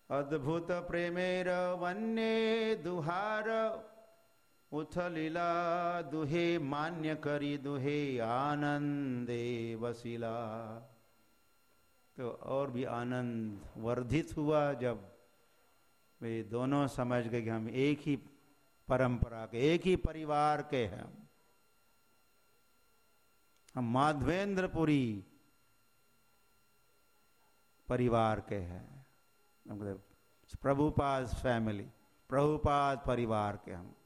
S1: अद्भुत प्रेमेर वन्ये दुहार उथलीला दुहे मान्य करी दुहे आनंदे वसीला। तो और भी आनंद वर्धित हुआ जब वे दोनों समझ गए कि हम एक ही परंपरा के, एक ही परिवार के हैं, हम माधवेंद्रपुरी परिवार के हैं, मतलब प्रभुपाद फैमिली, प्रभुपाद परिवार के हम।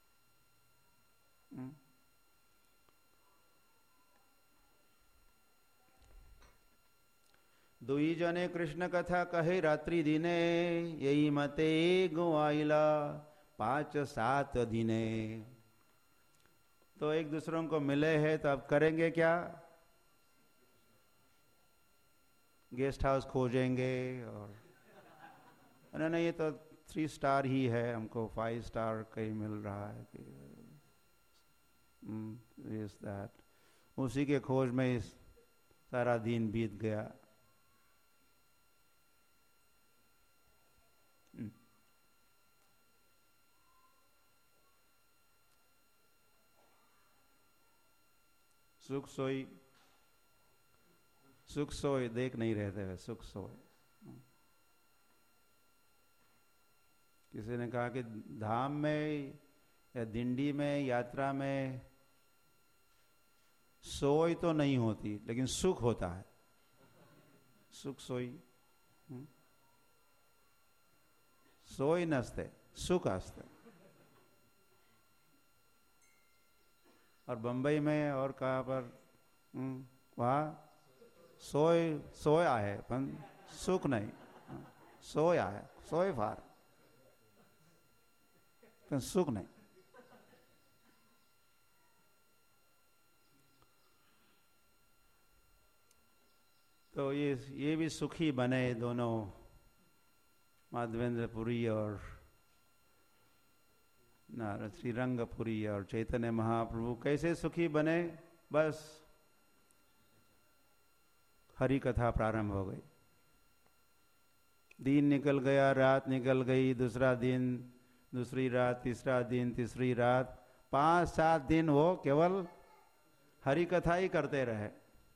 S1: दुई जने कृष्ण कथा कहे रात्रि दिने, यही मते गुआइला पांच सात दिने। तो एक दूसरों को मिले हैं तो अब करेंगे क्या? गेस्ट हाउस खोजेंगे और नहीं नहीं ये तो थ्री स्टार ही है, हमको फाइव स्टार कहीं मिल रहा है कि इस दैट, उसी के खोज में इस सारा दिन बीत गया। सुख सोई, सुख सोई देख नहीं रहते हुए सुख सोई। किसी ने कहा कि धाम में या दिंडी में यात्रा में सोई तो नहीं होती लेकिन सुख होता है। सुख सोई, सोई नसते सुख असते। और बंबई में और कहाँ पर वहाँ सोय सोया है पण सुख नहीं, सोया है सोय फार पण सुख नहीं। तो ये ये भी सुखी बने दोनों, माधवेंद्रपुरी और नारद श्रीरंगपुरी और चैतन्य महाप्रभु कैसे सुखी बने? बस हरि कथा प्रारंभ हो गई, दिन निकल गया, रात निकल गई, दूसरा दिन, दूसरी रात, तीसरा दिन, तीसरी रात, पांच सात दिन वो केवल हरि कथा ही करते रहे।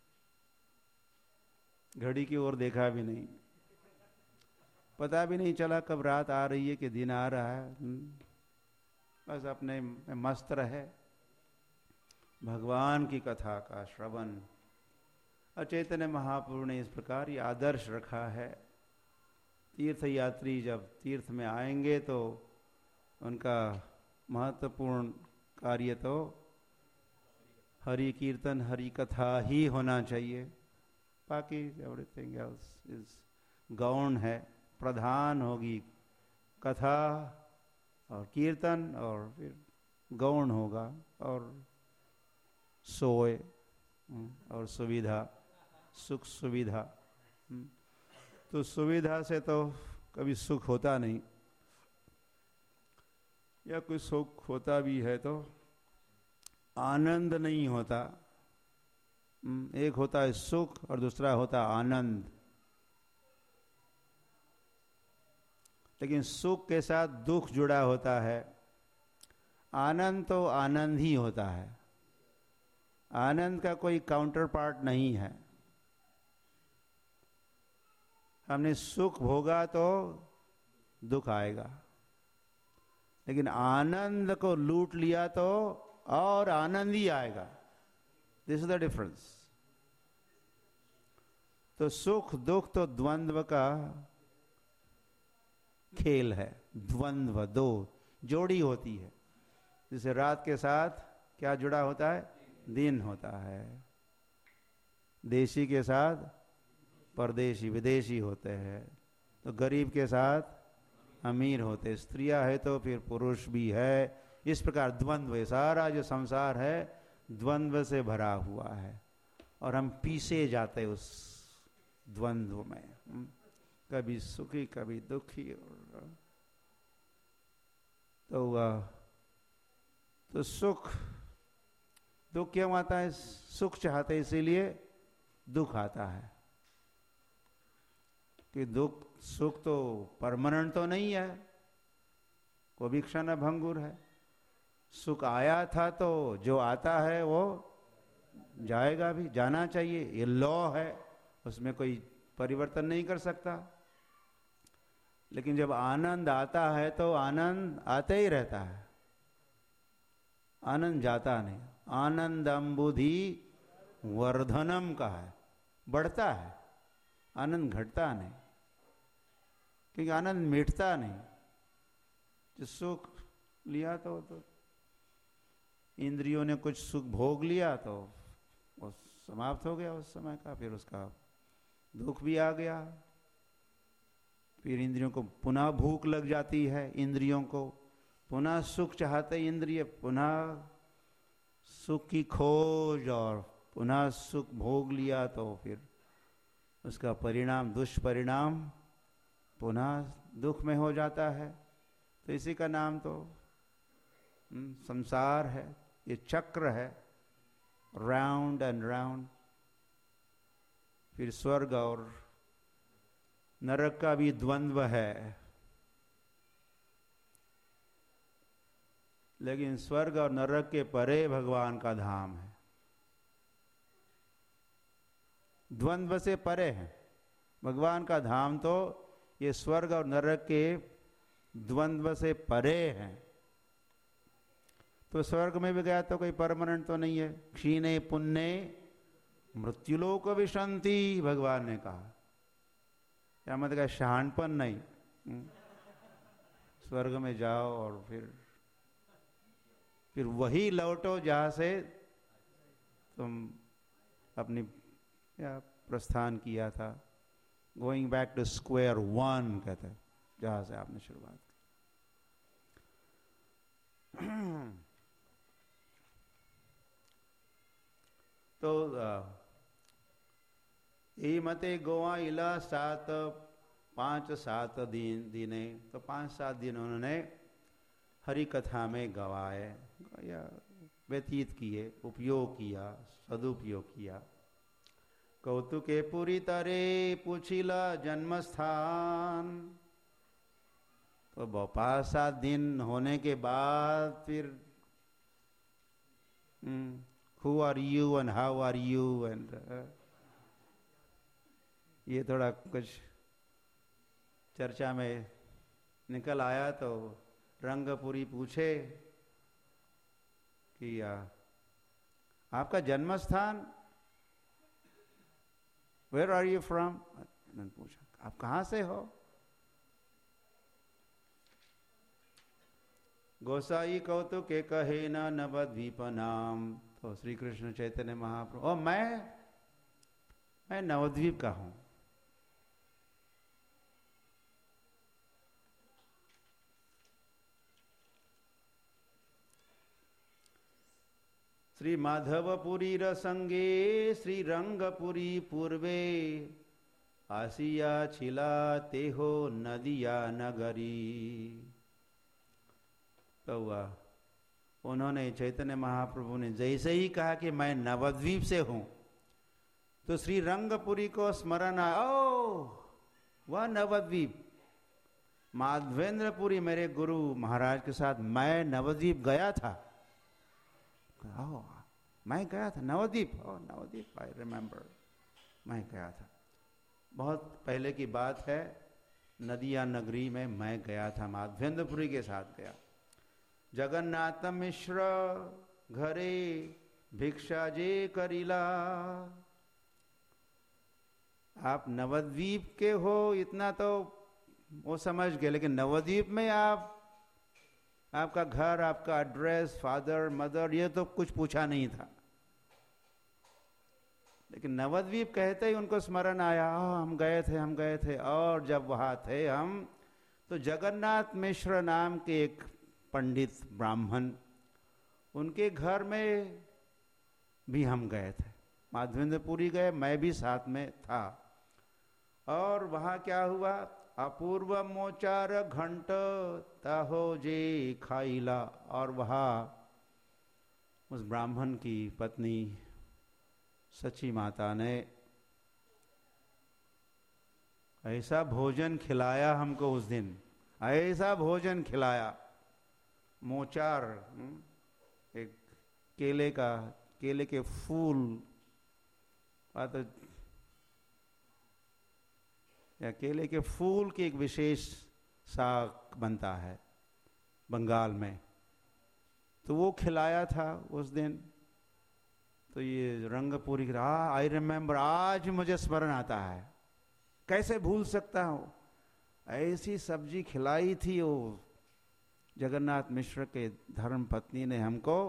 S1: घड़ी की ओर देखा भी नहीं, पता भी नहीं चला कब रात आ रही है कि दिन आ रहा है। बस अपने में मस्त रहे, भगवान की कथा का श्रवण। और चैतन्य महाप्रभु ने इस प्रकार ये आदर्श रखा है। तीर्थ यात्री जब तीर्थ में आएंगे तो उनका महत्वपूर्ण कार्य तो हरि कीर्तन, हरि कथा ही होना चाहिए। बाकी एवरीथिंग एल्स इज गौण है। प्रधान होगी कथा और कीर्तन, और फिर गौण होगा और सोए और सुविधा, सुख सुविधा। तो सुविधा से तो कभी सुख होता नहीं, या कोई सुख होता भी है तो आनंद नहीं होता। एक होता है सुख और दूसरा होता है आनंद। लेकिन सुख के साथ दुख जुड़ा होता है, आनंद तो आनंद ही होता है, आनंद का कोई काउंटर पार्ट नहीं है। हमने सुख भोगा तो दुख आएगा, लेकिन आनंद को लूट लिया तो और आनंद ही आएगा। This is the difference. तो सुख दुख तो द्वंद्व का खेल है, द्वंद्व, दो जोड़ी होती है। जैसे रात के साथ क्या जुड़ा होता है? दिन होता है। देशी के साथ परदेशी, विदेशी होते हैं। तो गरीब के साथ अमीर होते, स्त्रियां है तो फिर पुरुष भी है। इस प्रकार द्वंद्व, सारा जो संसार है द्वंद्व से भरा हुआ है, और हम पीसे जाते उस द्वंद्व में, कभी सुखी कभी दुखी। तो तो सुख दुख क्यों आता है? सुख चाहते इसीलिए दुख आता है कि दुख सुख तो परमानेंट तो नहीं है, वो भी क्षण भंगुर है। सुख आया था तो जो आता है वो जाएगा भी, जाना चाहिए, ये लॉ है, उसमें कोई परिवर्तन नहीं कर सकता। लेकिन जब आनंद आता है तो आनंद आते ही रहता है, आनंद जाता नहीं। आनंदम बुद्धि वर्धनम का है, बढ़ता है, आनंद घटता नहीं, क्योंकि आनंद मिटता नहीं। जो सुख लिया तो, तो इंद्रियों ने कुछ सुख भोग लिया तो वो समाप्त हो गया उस समय का, फिर उसका दुख भी आ गया, फिर इंद्रियों को पुनः भूख लग जाती है, इंद्रियों को पुनः सुख चाहते इंद्रिय, पुनः सुख की खोज, और पुनः सुख भोग लिया तो फिर उसका परिणाम, दुष्परिणाम पुनः दुख में हो जाता है। तो इसी का नाम तो संसार है, ये चक्र है, राउंड एंड राउंड। फिर स्वर्ग और नरक का भी द्वंद्व है, लेकिन स्वर्ग और नरक के परे भगवान का धाम है, द्वंद्व से परे है भगवान का धाम। तो ये स्वर्ग और नरक के द्वंद्व से परे है। तो स्वर्ग में भी गया तो कोई परमानेंट तो नहीं है। क्षीणे पुण्य मृत्युलोक विशंति, भगवान ने कहा, क्या मतलब शहानपन नहीं, स्वर्ग में जाओ और फिर फिर वही लौटो जहां से तुम अपनी या प्रस्थान किया था। Going back to square one कहते हैं, जहां से आपने शुरुआत की। तो ये मते गोवा इला सात पांच सात दिन दिने, तो पांच सात दिन उन्होंने हरि कथा में गवाए या व्यतीत किए, उपयोग किया, सदुपयोग किया। कौतुके पूरी तरे पूछिला जन्म स्थान। तो पांच सात दिन होने के बाद फिर who are you and how are you and ये थोड़ा कुछ चर्चा में निकल आया। तो रंगपुरी पूछे कि आ, आपका जन्म स्थान, वेयर आर यू फ्रॉम? पूछा आप कहां से हो? गोसाई कौतुक के कहे न नवद्वीप नाम। तो श्री कृष्ण चैतन्य महाप्रभु, ओ मैं मैं नवद्वीप का हूं। श्री माधवपुरी रसंगे श्री रंगपुरी पूर्वे आसिया छिला तेहो नदिया नगरी। तो वह उन्होंने चैतन्य महाप्रभु ने जैसे ही कहा कि मैं नवद्वीप से हूं, तो श्री रंगपुरी को स्मरण आया, ओ वह नवद्वीप, माधवेंद्रपुरी मेरे गुरु महाराज के साथ मैं नवद्वीप गया था। ओ, मैं गया था नवद्वीप, ओ नवद्वीप, आई रिमेम्बर, मैं गया था, बहुत पहले की बात है, नदिया नगरी में मैं गया था, माधवेंद्रपुरी के साथ गया। जगन्नाथ मिश्र घरे भिक्षा जे करीला। आप नवद्वीप के हो इतना तो वो समझ गए, लेकिन नवद्वीप में आप, आपका घर, आपका एड्रेस, फादर मदर, ये तो कुछ पूछा नहीं था। लेकिन नवद्वीप कहते ही उनको स्मरण आया, हम गए थे हम गए थे और जब वहां थे हम, तो जगन्नाथ मिश्र नाम के एक पंडित ब्राह्मण, उनके घर में भी हम गए थे, माधवेंद्रपुरी गए, मैं भी साथ में था। और वहां क्या हुआ, अपूर्व मोचार घंट ताहो जे खाइला। और वहां उस ब्राह्मण की पत्नी सची माता ने ऐसा भोजन खिलाया हमको उस दिन, ऐसा भोजन खिलाया। मोचार, एक केले का, केले के फूल तो या केले के फूल की एक विशेष साग बनता है बंगाल में, तो वो खिलाया था उस दिन। तो ये रंगपूरी, हाँ आई रिमेम्बर, आज मुझे स्मरण आता है, कैसे भूल सकता हूँ। ऐसी सब्जी खिलाई थी वो जगन्नाथ मिश्र के धर्म पत्नी ने हमको।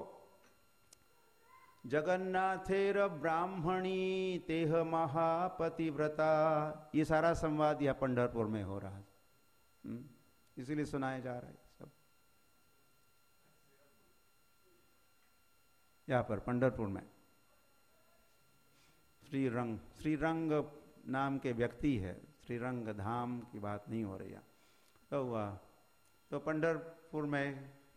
S1: जगन्नाथेर ब्राह्मणी तेह महापतिव्रता, ये सारा संवाद यह पंढरपुर में हो रहा है, इसीलिए सुनाया जा रहा है सब यहाँ पर पंढरपुर में। श्रीरंग, श्रीरंग नाम के व्यक्ति है, श्रीरंग धाम की बात नहीं हो रही है। तो हुआ तो पंढरपुर में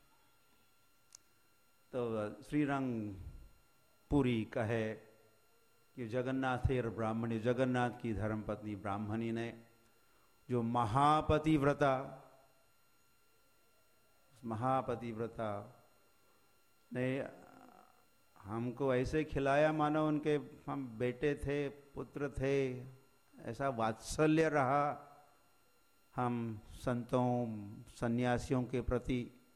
S1: तो श्रीरंग पुरी कहे कि जगन्नाथेर ब्राह्मणी, जगन्नाथ की धर्मपत्नी ब्राह्मणी ने जो महापतिव्रता, महापतिव्रता ने हमको ऐसे खिलाया मानो उनके हम बेटे थे, पुत्र थे, ऐसा वात्सल्य रहा हम संतों सन्यासियों के प्रति।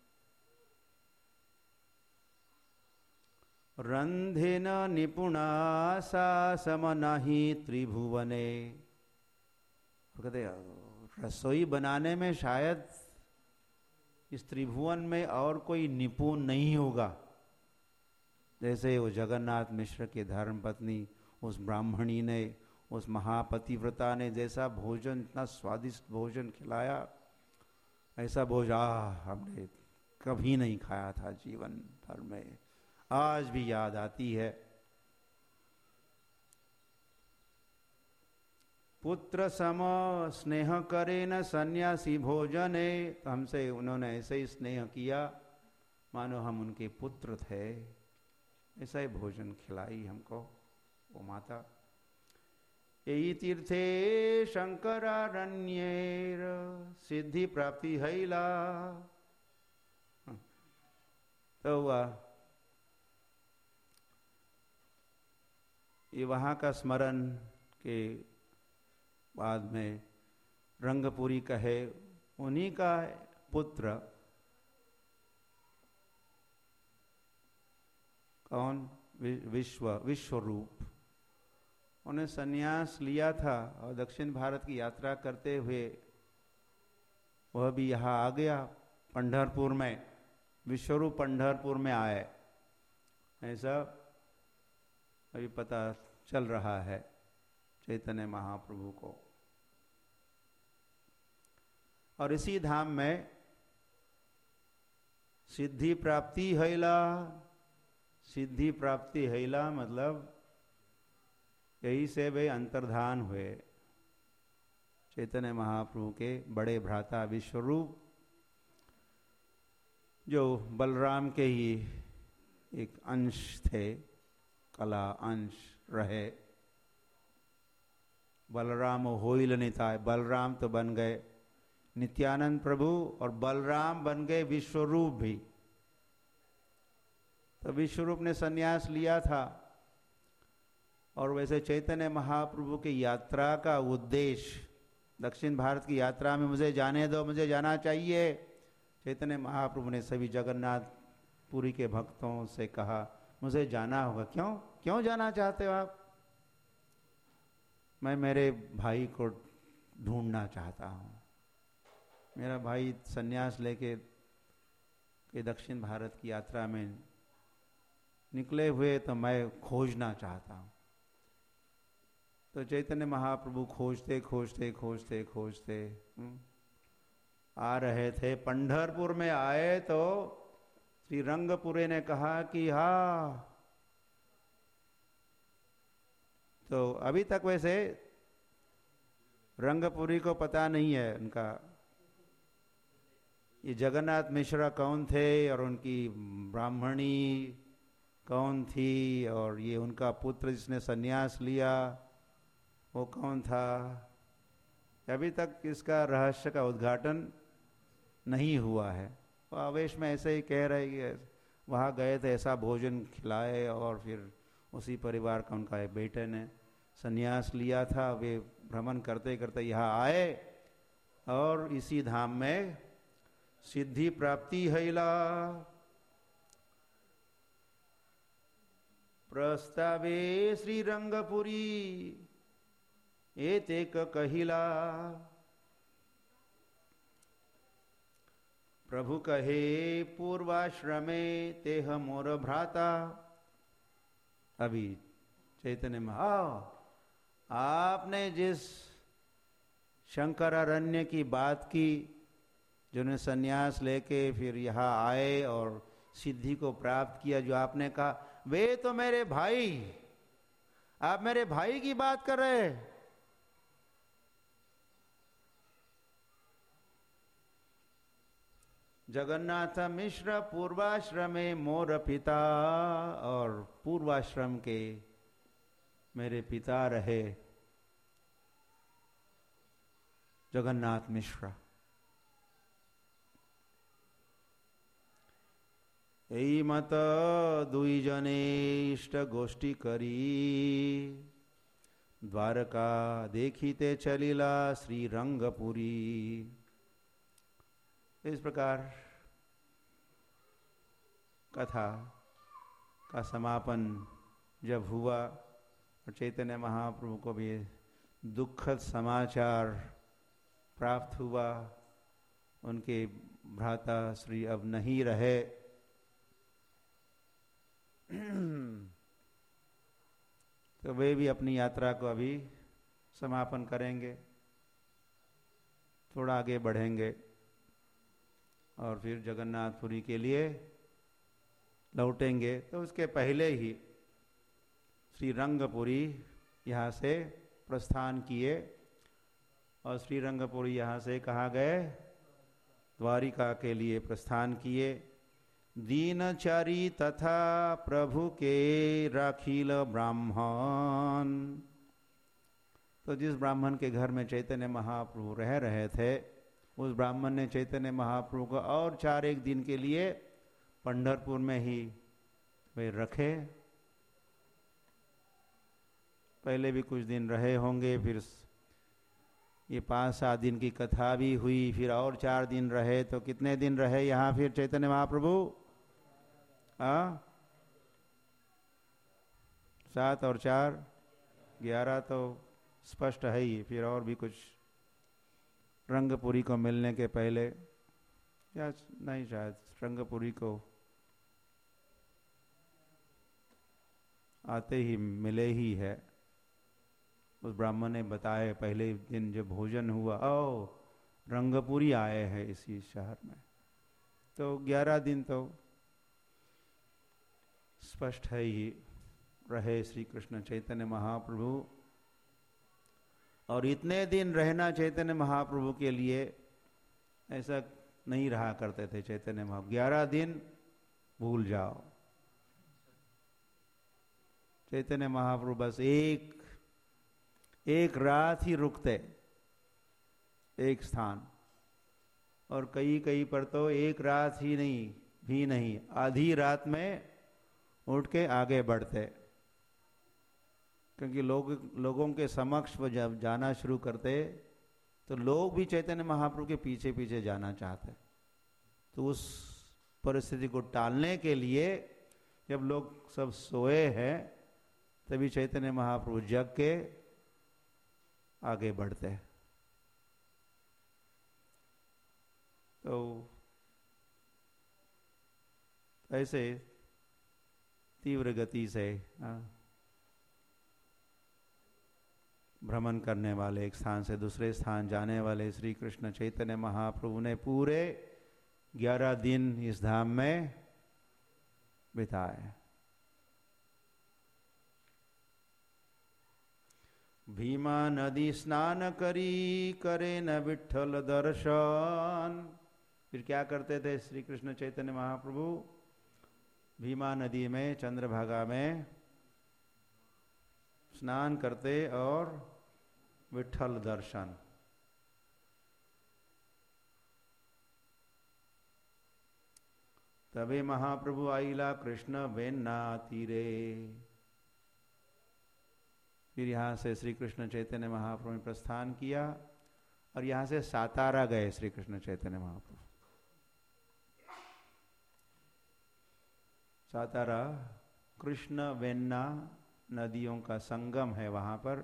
S1: रंधेन निपुणा सा समनाहि त्रिभुवने, कहते रसोई बनाने में शायद इस त्रिभुवन में और कोई निपुण नहीं होगा जैसे वो जगन्नाथ मिश्र के धर्म पत्नी उस ब्राह्मणी ने, उस महापतिव्रता ने जैसा भोजन, इतना स्वादिष्ट भोजन खिलाया, ऐसा भोजन हमने कभी नहीं खाया था जीवन भर में, आज भी याद आती है। पुत्र सम स्नेह करे न सन्यासी भोजने, तो हमसे उन्होंने ऐसे ही स्नेह किया मानो हम उनके पुत्र थे, ऐसा ही भोजन खिलाई हमको वो माता। यही तीर्थे शंकरारण्येर सिद्धि प्राप्ति हैला, तो हुआ ये वहाँ का स्मरण के बाद में रंगपुरी कहे उन्हीं का पुत्र कौन, विश्व विश्वरूप, उन्हें संन्यास लिया था और दक्षिण भारत की यात्रा करते हुए वह भी यहाँ आ गया पंढरपुर में, विश्वरूप पंढरपुर में आए, ऐसा अभी पता चल रहा है चैतन्य महाप्रभु को। और इसी धाम में सिद्धि प्राप्ति हैला, सिद्धि प्राप्ति हैला मतलब यही से वे अंतर्धान हुए चैतन्य महाप्रभु के बड़े भ्राता विश्वरूप, जो बलराम के ही एक अंश थे, कला अंश रहे। बलराम होइल निताय, बलराम तो बन गए नित्यानंद प्रभु और बलराम बन गए विश्वरूप भी। तो विश्वरूप ने संन्यास लिया था और वैसे चैतन्य महाप्रभु की यात्रा का उद्देश्य, दक्षिण भारत की यात्रा में मुझे जाने दो, मुझे जाना चाहिए। चैतन्य महाप्रभु ने सभी जगन्नाथ पुरी के भक्तों से कहा मुझे जाना होगा। क्यों क्यों जाना चाहते हो आप? मैं मेरे भाई को ढूंढना चाहता हूँ, मेरा भाई सन्यास लेके के दक्षिण भारत की यात्रा में निकले हुए, तो मैं खोजना चाहता हूँ। तो चैतन्य महाप्रभु खोजते खोजते खोजते खोजते आ रहे थे, पंढरपुर में आए तो श्री रंगपुरे ने कहा कि हाँ, तो अभी तक वैसे रंगपुरी को पता नहीं है उनका ये जगन्नाथ मिश्रा कौन थे और उनकी ब्राह्मणी कौन थी और ये उनका पुत्र जिसने सन्यास लिया वो कौन था, अभी तक इसका रहस्य का उद्घाटन नहीं हुआ है। तो आवेश में ऐसे ही कह रहे कि वहाँ गए थे, ऐसा भोजन खिलाए, और फिर उसी परिवार का उनका एक बेटे ने संन्यास लिया था। वे भ्रमण करते करते यहाँ आए और इसी धाम में सिद्धि प्राप्ति हैला। प्रस्तावे श्रीरंगपुरी एतेक कहिला। प्रभु कहे पूर्वाश्रमे तेह मोर भ्राता। अभी चैतन्य में आओ, आपने जिस शंकरारण्य की बात की, जिन्होंने सन्यास लेके फिर यहाँ आए और सिद्धि को प्राप्त किया, जो आपने कहा, वे तो मेरे भाई, आप मेरे भाई की बात कर रहे हैं। जगन्नाथ मिश्र पूर्वाश्रमे मोर पिता, और पूर्वाश्रम के मेरे पिता रहे जगन्नाथ मिश्र। एई मत दुई जने इष्ट गोष्ठी करी, द्वारका देखीते चलिला श्री रंगपुरी। इस प्रकार कथा का समापन जब हुआ और चैतन्य महाप्रभु को भी दुखद समाचार प्राप्त हुआ, उनके भ्राता श्री अब नहीं रहे, तो वे भी अपनी यात्रा को अभी समापन करेंगे, थोड़ा आगे बढ़ेंगे और फिर जगन्नाथपुरी के लिए लौटेंगे। तो उसके पहले ही श्री रंगपुरी यहाँ से प्रस्थान किए, और श्री रंगपुरी यहाँ से कहाँ गए? द्वारिका के लिए प्रस्थान किए। दीनचारी तथा प्रभु के राखील ब्राह्मण, तो जिस ब्राह्मण के घर में चैतन्य महाप्रभु रह रहे थे, उस ब्राह्मण ने चैतन्य महाप्रभु को और चार एक दिन के लिए पंढरपुर में ही वे रखे। पहले भी कुछ दिन रहे होंगे, फिर ये पाँच सात दिन की कथा भी हुई, फिर और चार दिन रहे, तो कितने दिन रहे यहाँ फिर चैतन्य महाप्रभु? हाँ, सात और चार ग्यारह, तो स्पष्ट है ही। फिर और भी कुछ रंगपुरी को मिलने के पहले, या नहीं, शायद रंगपुरी को आते ही मिले ही है। उस ब्राह्मण ने बताया पहले दिन जब भोजन हुआ, ओ रंगपुरी आए हैं इसी शहर में। तो ग्यारह दिन तो स्पष्ट है ही रहे श्री कृष्ण चैतन्य महाप्रभु। और इतने दिन रहना चैतन्य महाप्रभु के लिए ऐसा नहीं रहा करते थे चैतन्य महाप्रभु। ग्यारह दिन भूल जाओ, चैतन्य महाप्रभु बस एक एक रात ही रुकते, एक स्थान, और कई कई पर तो एक रात ही नहीं भी नहीं, आधी रात में उठ के आगे बढ़ते, क्योंकि लोग लोगों के समक्ष वो जब जाना शुरू करते तो लोग भी चैतन्य महाप्रभु के पीछे पीछे जाना चाहते। तो उस परिस्थिति को टालने के लिए जब लोग सब सोए हैं, तभी चैतन्य महाप्रभु जग के आगे बढ़ते। तो ऐसे तीव्र गति से भ्रमण करने वाले, एक स्थान से दूसरे स्थान जाने वाले श्री कृष्ण चैतन्य महाप्रभु ने पूरे ग्यारह दिन इस धाम में बिताए। भीमा नदी स्नान करी करे न विठ्ठल दर्शन। फिर क्या करते थे श्री कृष्ण चैतन्य महाप्रभु? भीमा नदी में, चंद्रभागा में स्नान करते और विठ्ठल दर्शन, तबे महाप्रभु आईला कृष्ण वेन्ना तीरे। फिर यहाँ से श्री कृष्ण चैतन्य महाप्रभु ने प्रस्थान किया और यहाँ से सातारा गए श्री कृष्ण चैतन्य महाप्रभु। सातारा कृष्ण वेन्ना नदियों का संगम है, वहां पर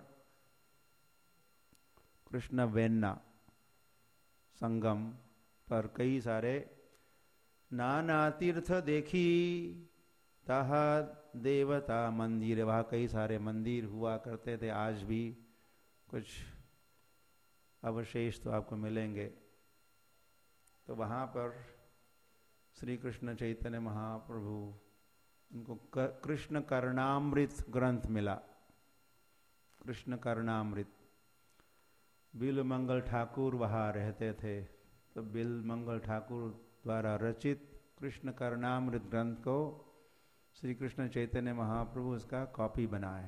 S1: कृष्ण वेन्ना संगम पर कई सारे नाना तीर्थ देखी तहा देवता मंदिर, वहाँ कई सारे मंदिर हुआ करते थे, आज भी कुछ अवशेष तो आपको मिलेंगे। तो वहाँ पर श्री कृष्ण चैतन्य महाप्रभु उनको कृष्ण कर्णामृत ग्रंथ मिला। कृष्ण कर्णामृत, बिल मंगल ठाकुर वहाँ रहते थे, तो बिल मंगल ठाकुर द्वारा रचित कृष्ण कर्णामृत ग्रंथ को श्री कृष्ण चैतन्य महाप्रभु उसका कॉपी बनाए।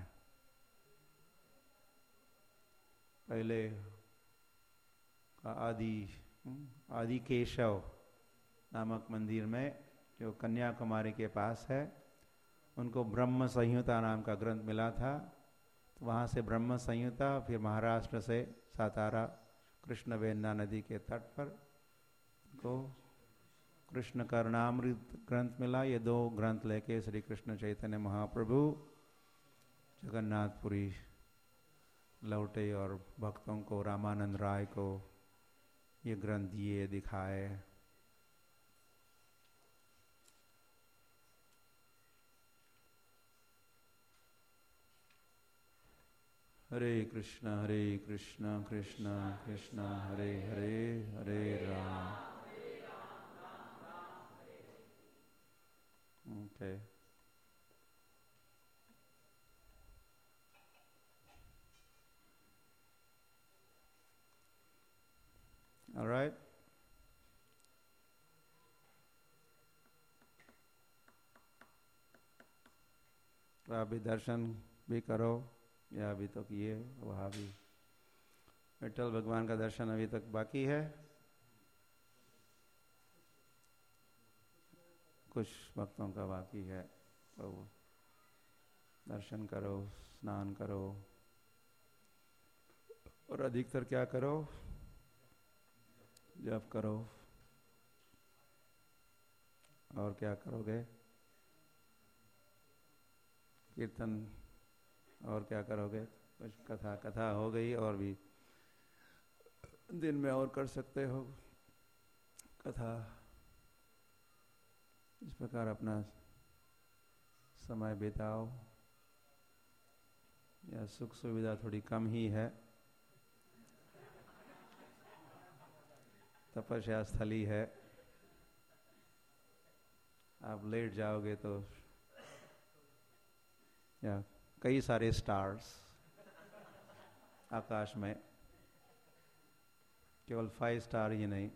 S1: पहले आदि आदि केशव नामक मंदिर में जो कन्याकुमारी के पास है, उनको ब्रह्म संहिता नाम का ग्रंथ मिला था। तो वहाँ से ब्रह्म संहिता, फिर महाराष्ट्र से सातारा कृष्ण वेन्ना नदी के तट पर को कृष्ण कर्णामृत ग्रंथ मिला। ये दो ग्रंथ लेके श्री कृष्ण चैतन्य महाप्रभु जगन्नाथपुरी लौटे और भक्तों को, रामानंद राय को ये ग्रंथ दिए, दिखाए। हरे कृष्ण हरे कृष्ण कृष्ण कृष्ण हरे हरे, हरे राम। Okay. All right. तो अभी दर्शन भी करो, या अभी तक ये वहाँ भी विठ्ठल भगवान का दर्शन अभी तक बाकी है। कुछ भक्तों का बाकी है, तो दर्शन करो, स्नान करो, और अधिकतर क्या करो, जप करो। और क्या करोगे? कीर्तन। और क्या करोगे? कुछ कथा कथा हो गई, और भी दिन में और कर सकते हो कथा। इस प्रकार अपना समय बिताओ। या सुख सुविधा थोड़ी कम ही है, तपस्या स्थली है, आप लेट जाओगे तो या कई सारे स्टार्स आकाश में, केवल फाइव स्टार ही नहीं,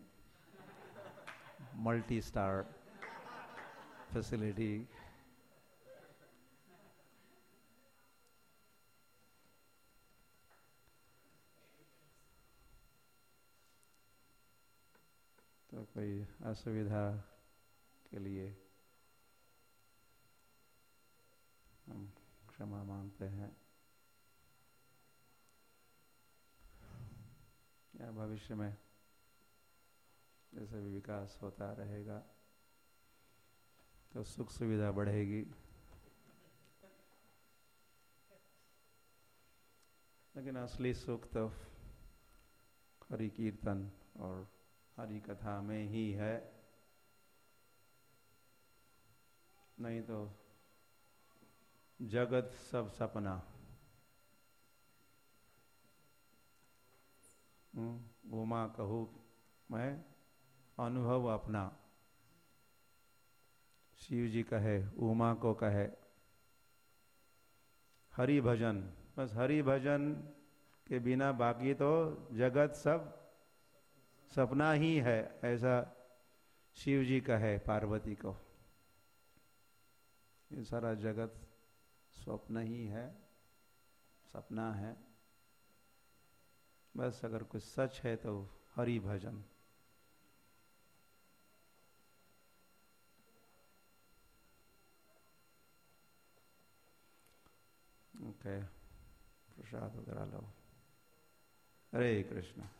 S1: मल्टी स्टार फैसिलिटी। तो कोई असुविधा के लिए हम क्षमा मांगते हैं। या भविष्य में जैसे भी विकास होता रहेगा तो सुख सुविधा बढ़ेगी। लेकिन असली सुख तो हरि कीर्तन और हरि कथा में ही है, नहीं तो जगत सब सपना। उमा कहूँ मैं अनुभव अपना, शिव जी कहे, उमा को कहे हरि भजन, बस हरि भजन के बिना बाकी तो जगत सब सपना ही है, ऐसा शिव जी कहे पार्वती को। ये सारा जगत स्वप्न ही है, सपना है। बस अगर कुछ सच है तो हरि भजन। ओके, प्रसाद वगैरह लो। हरे कृष्ण।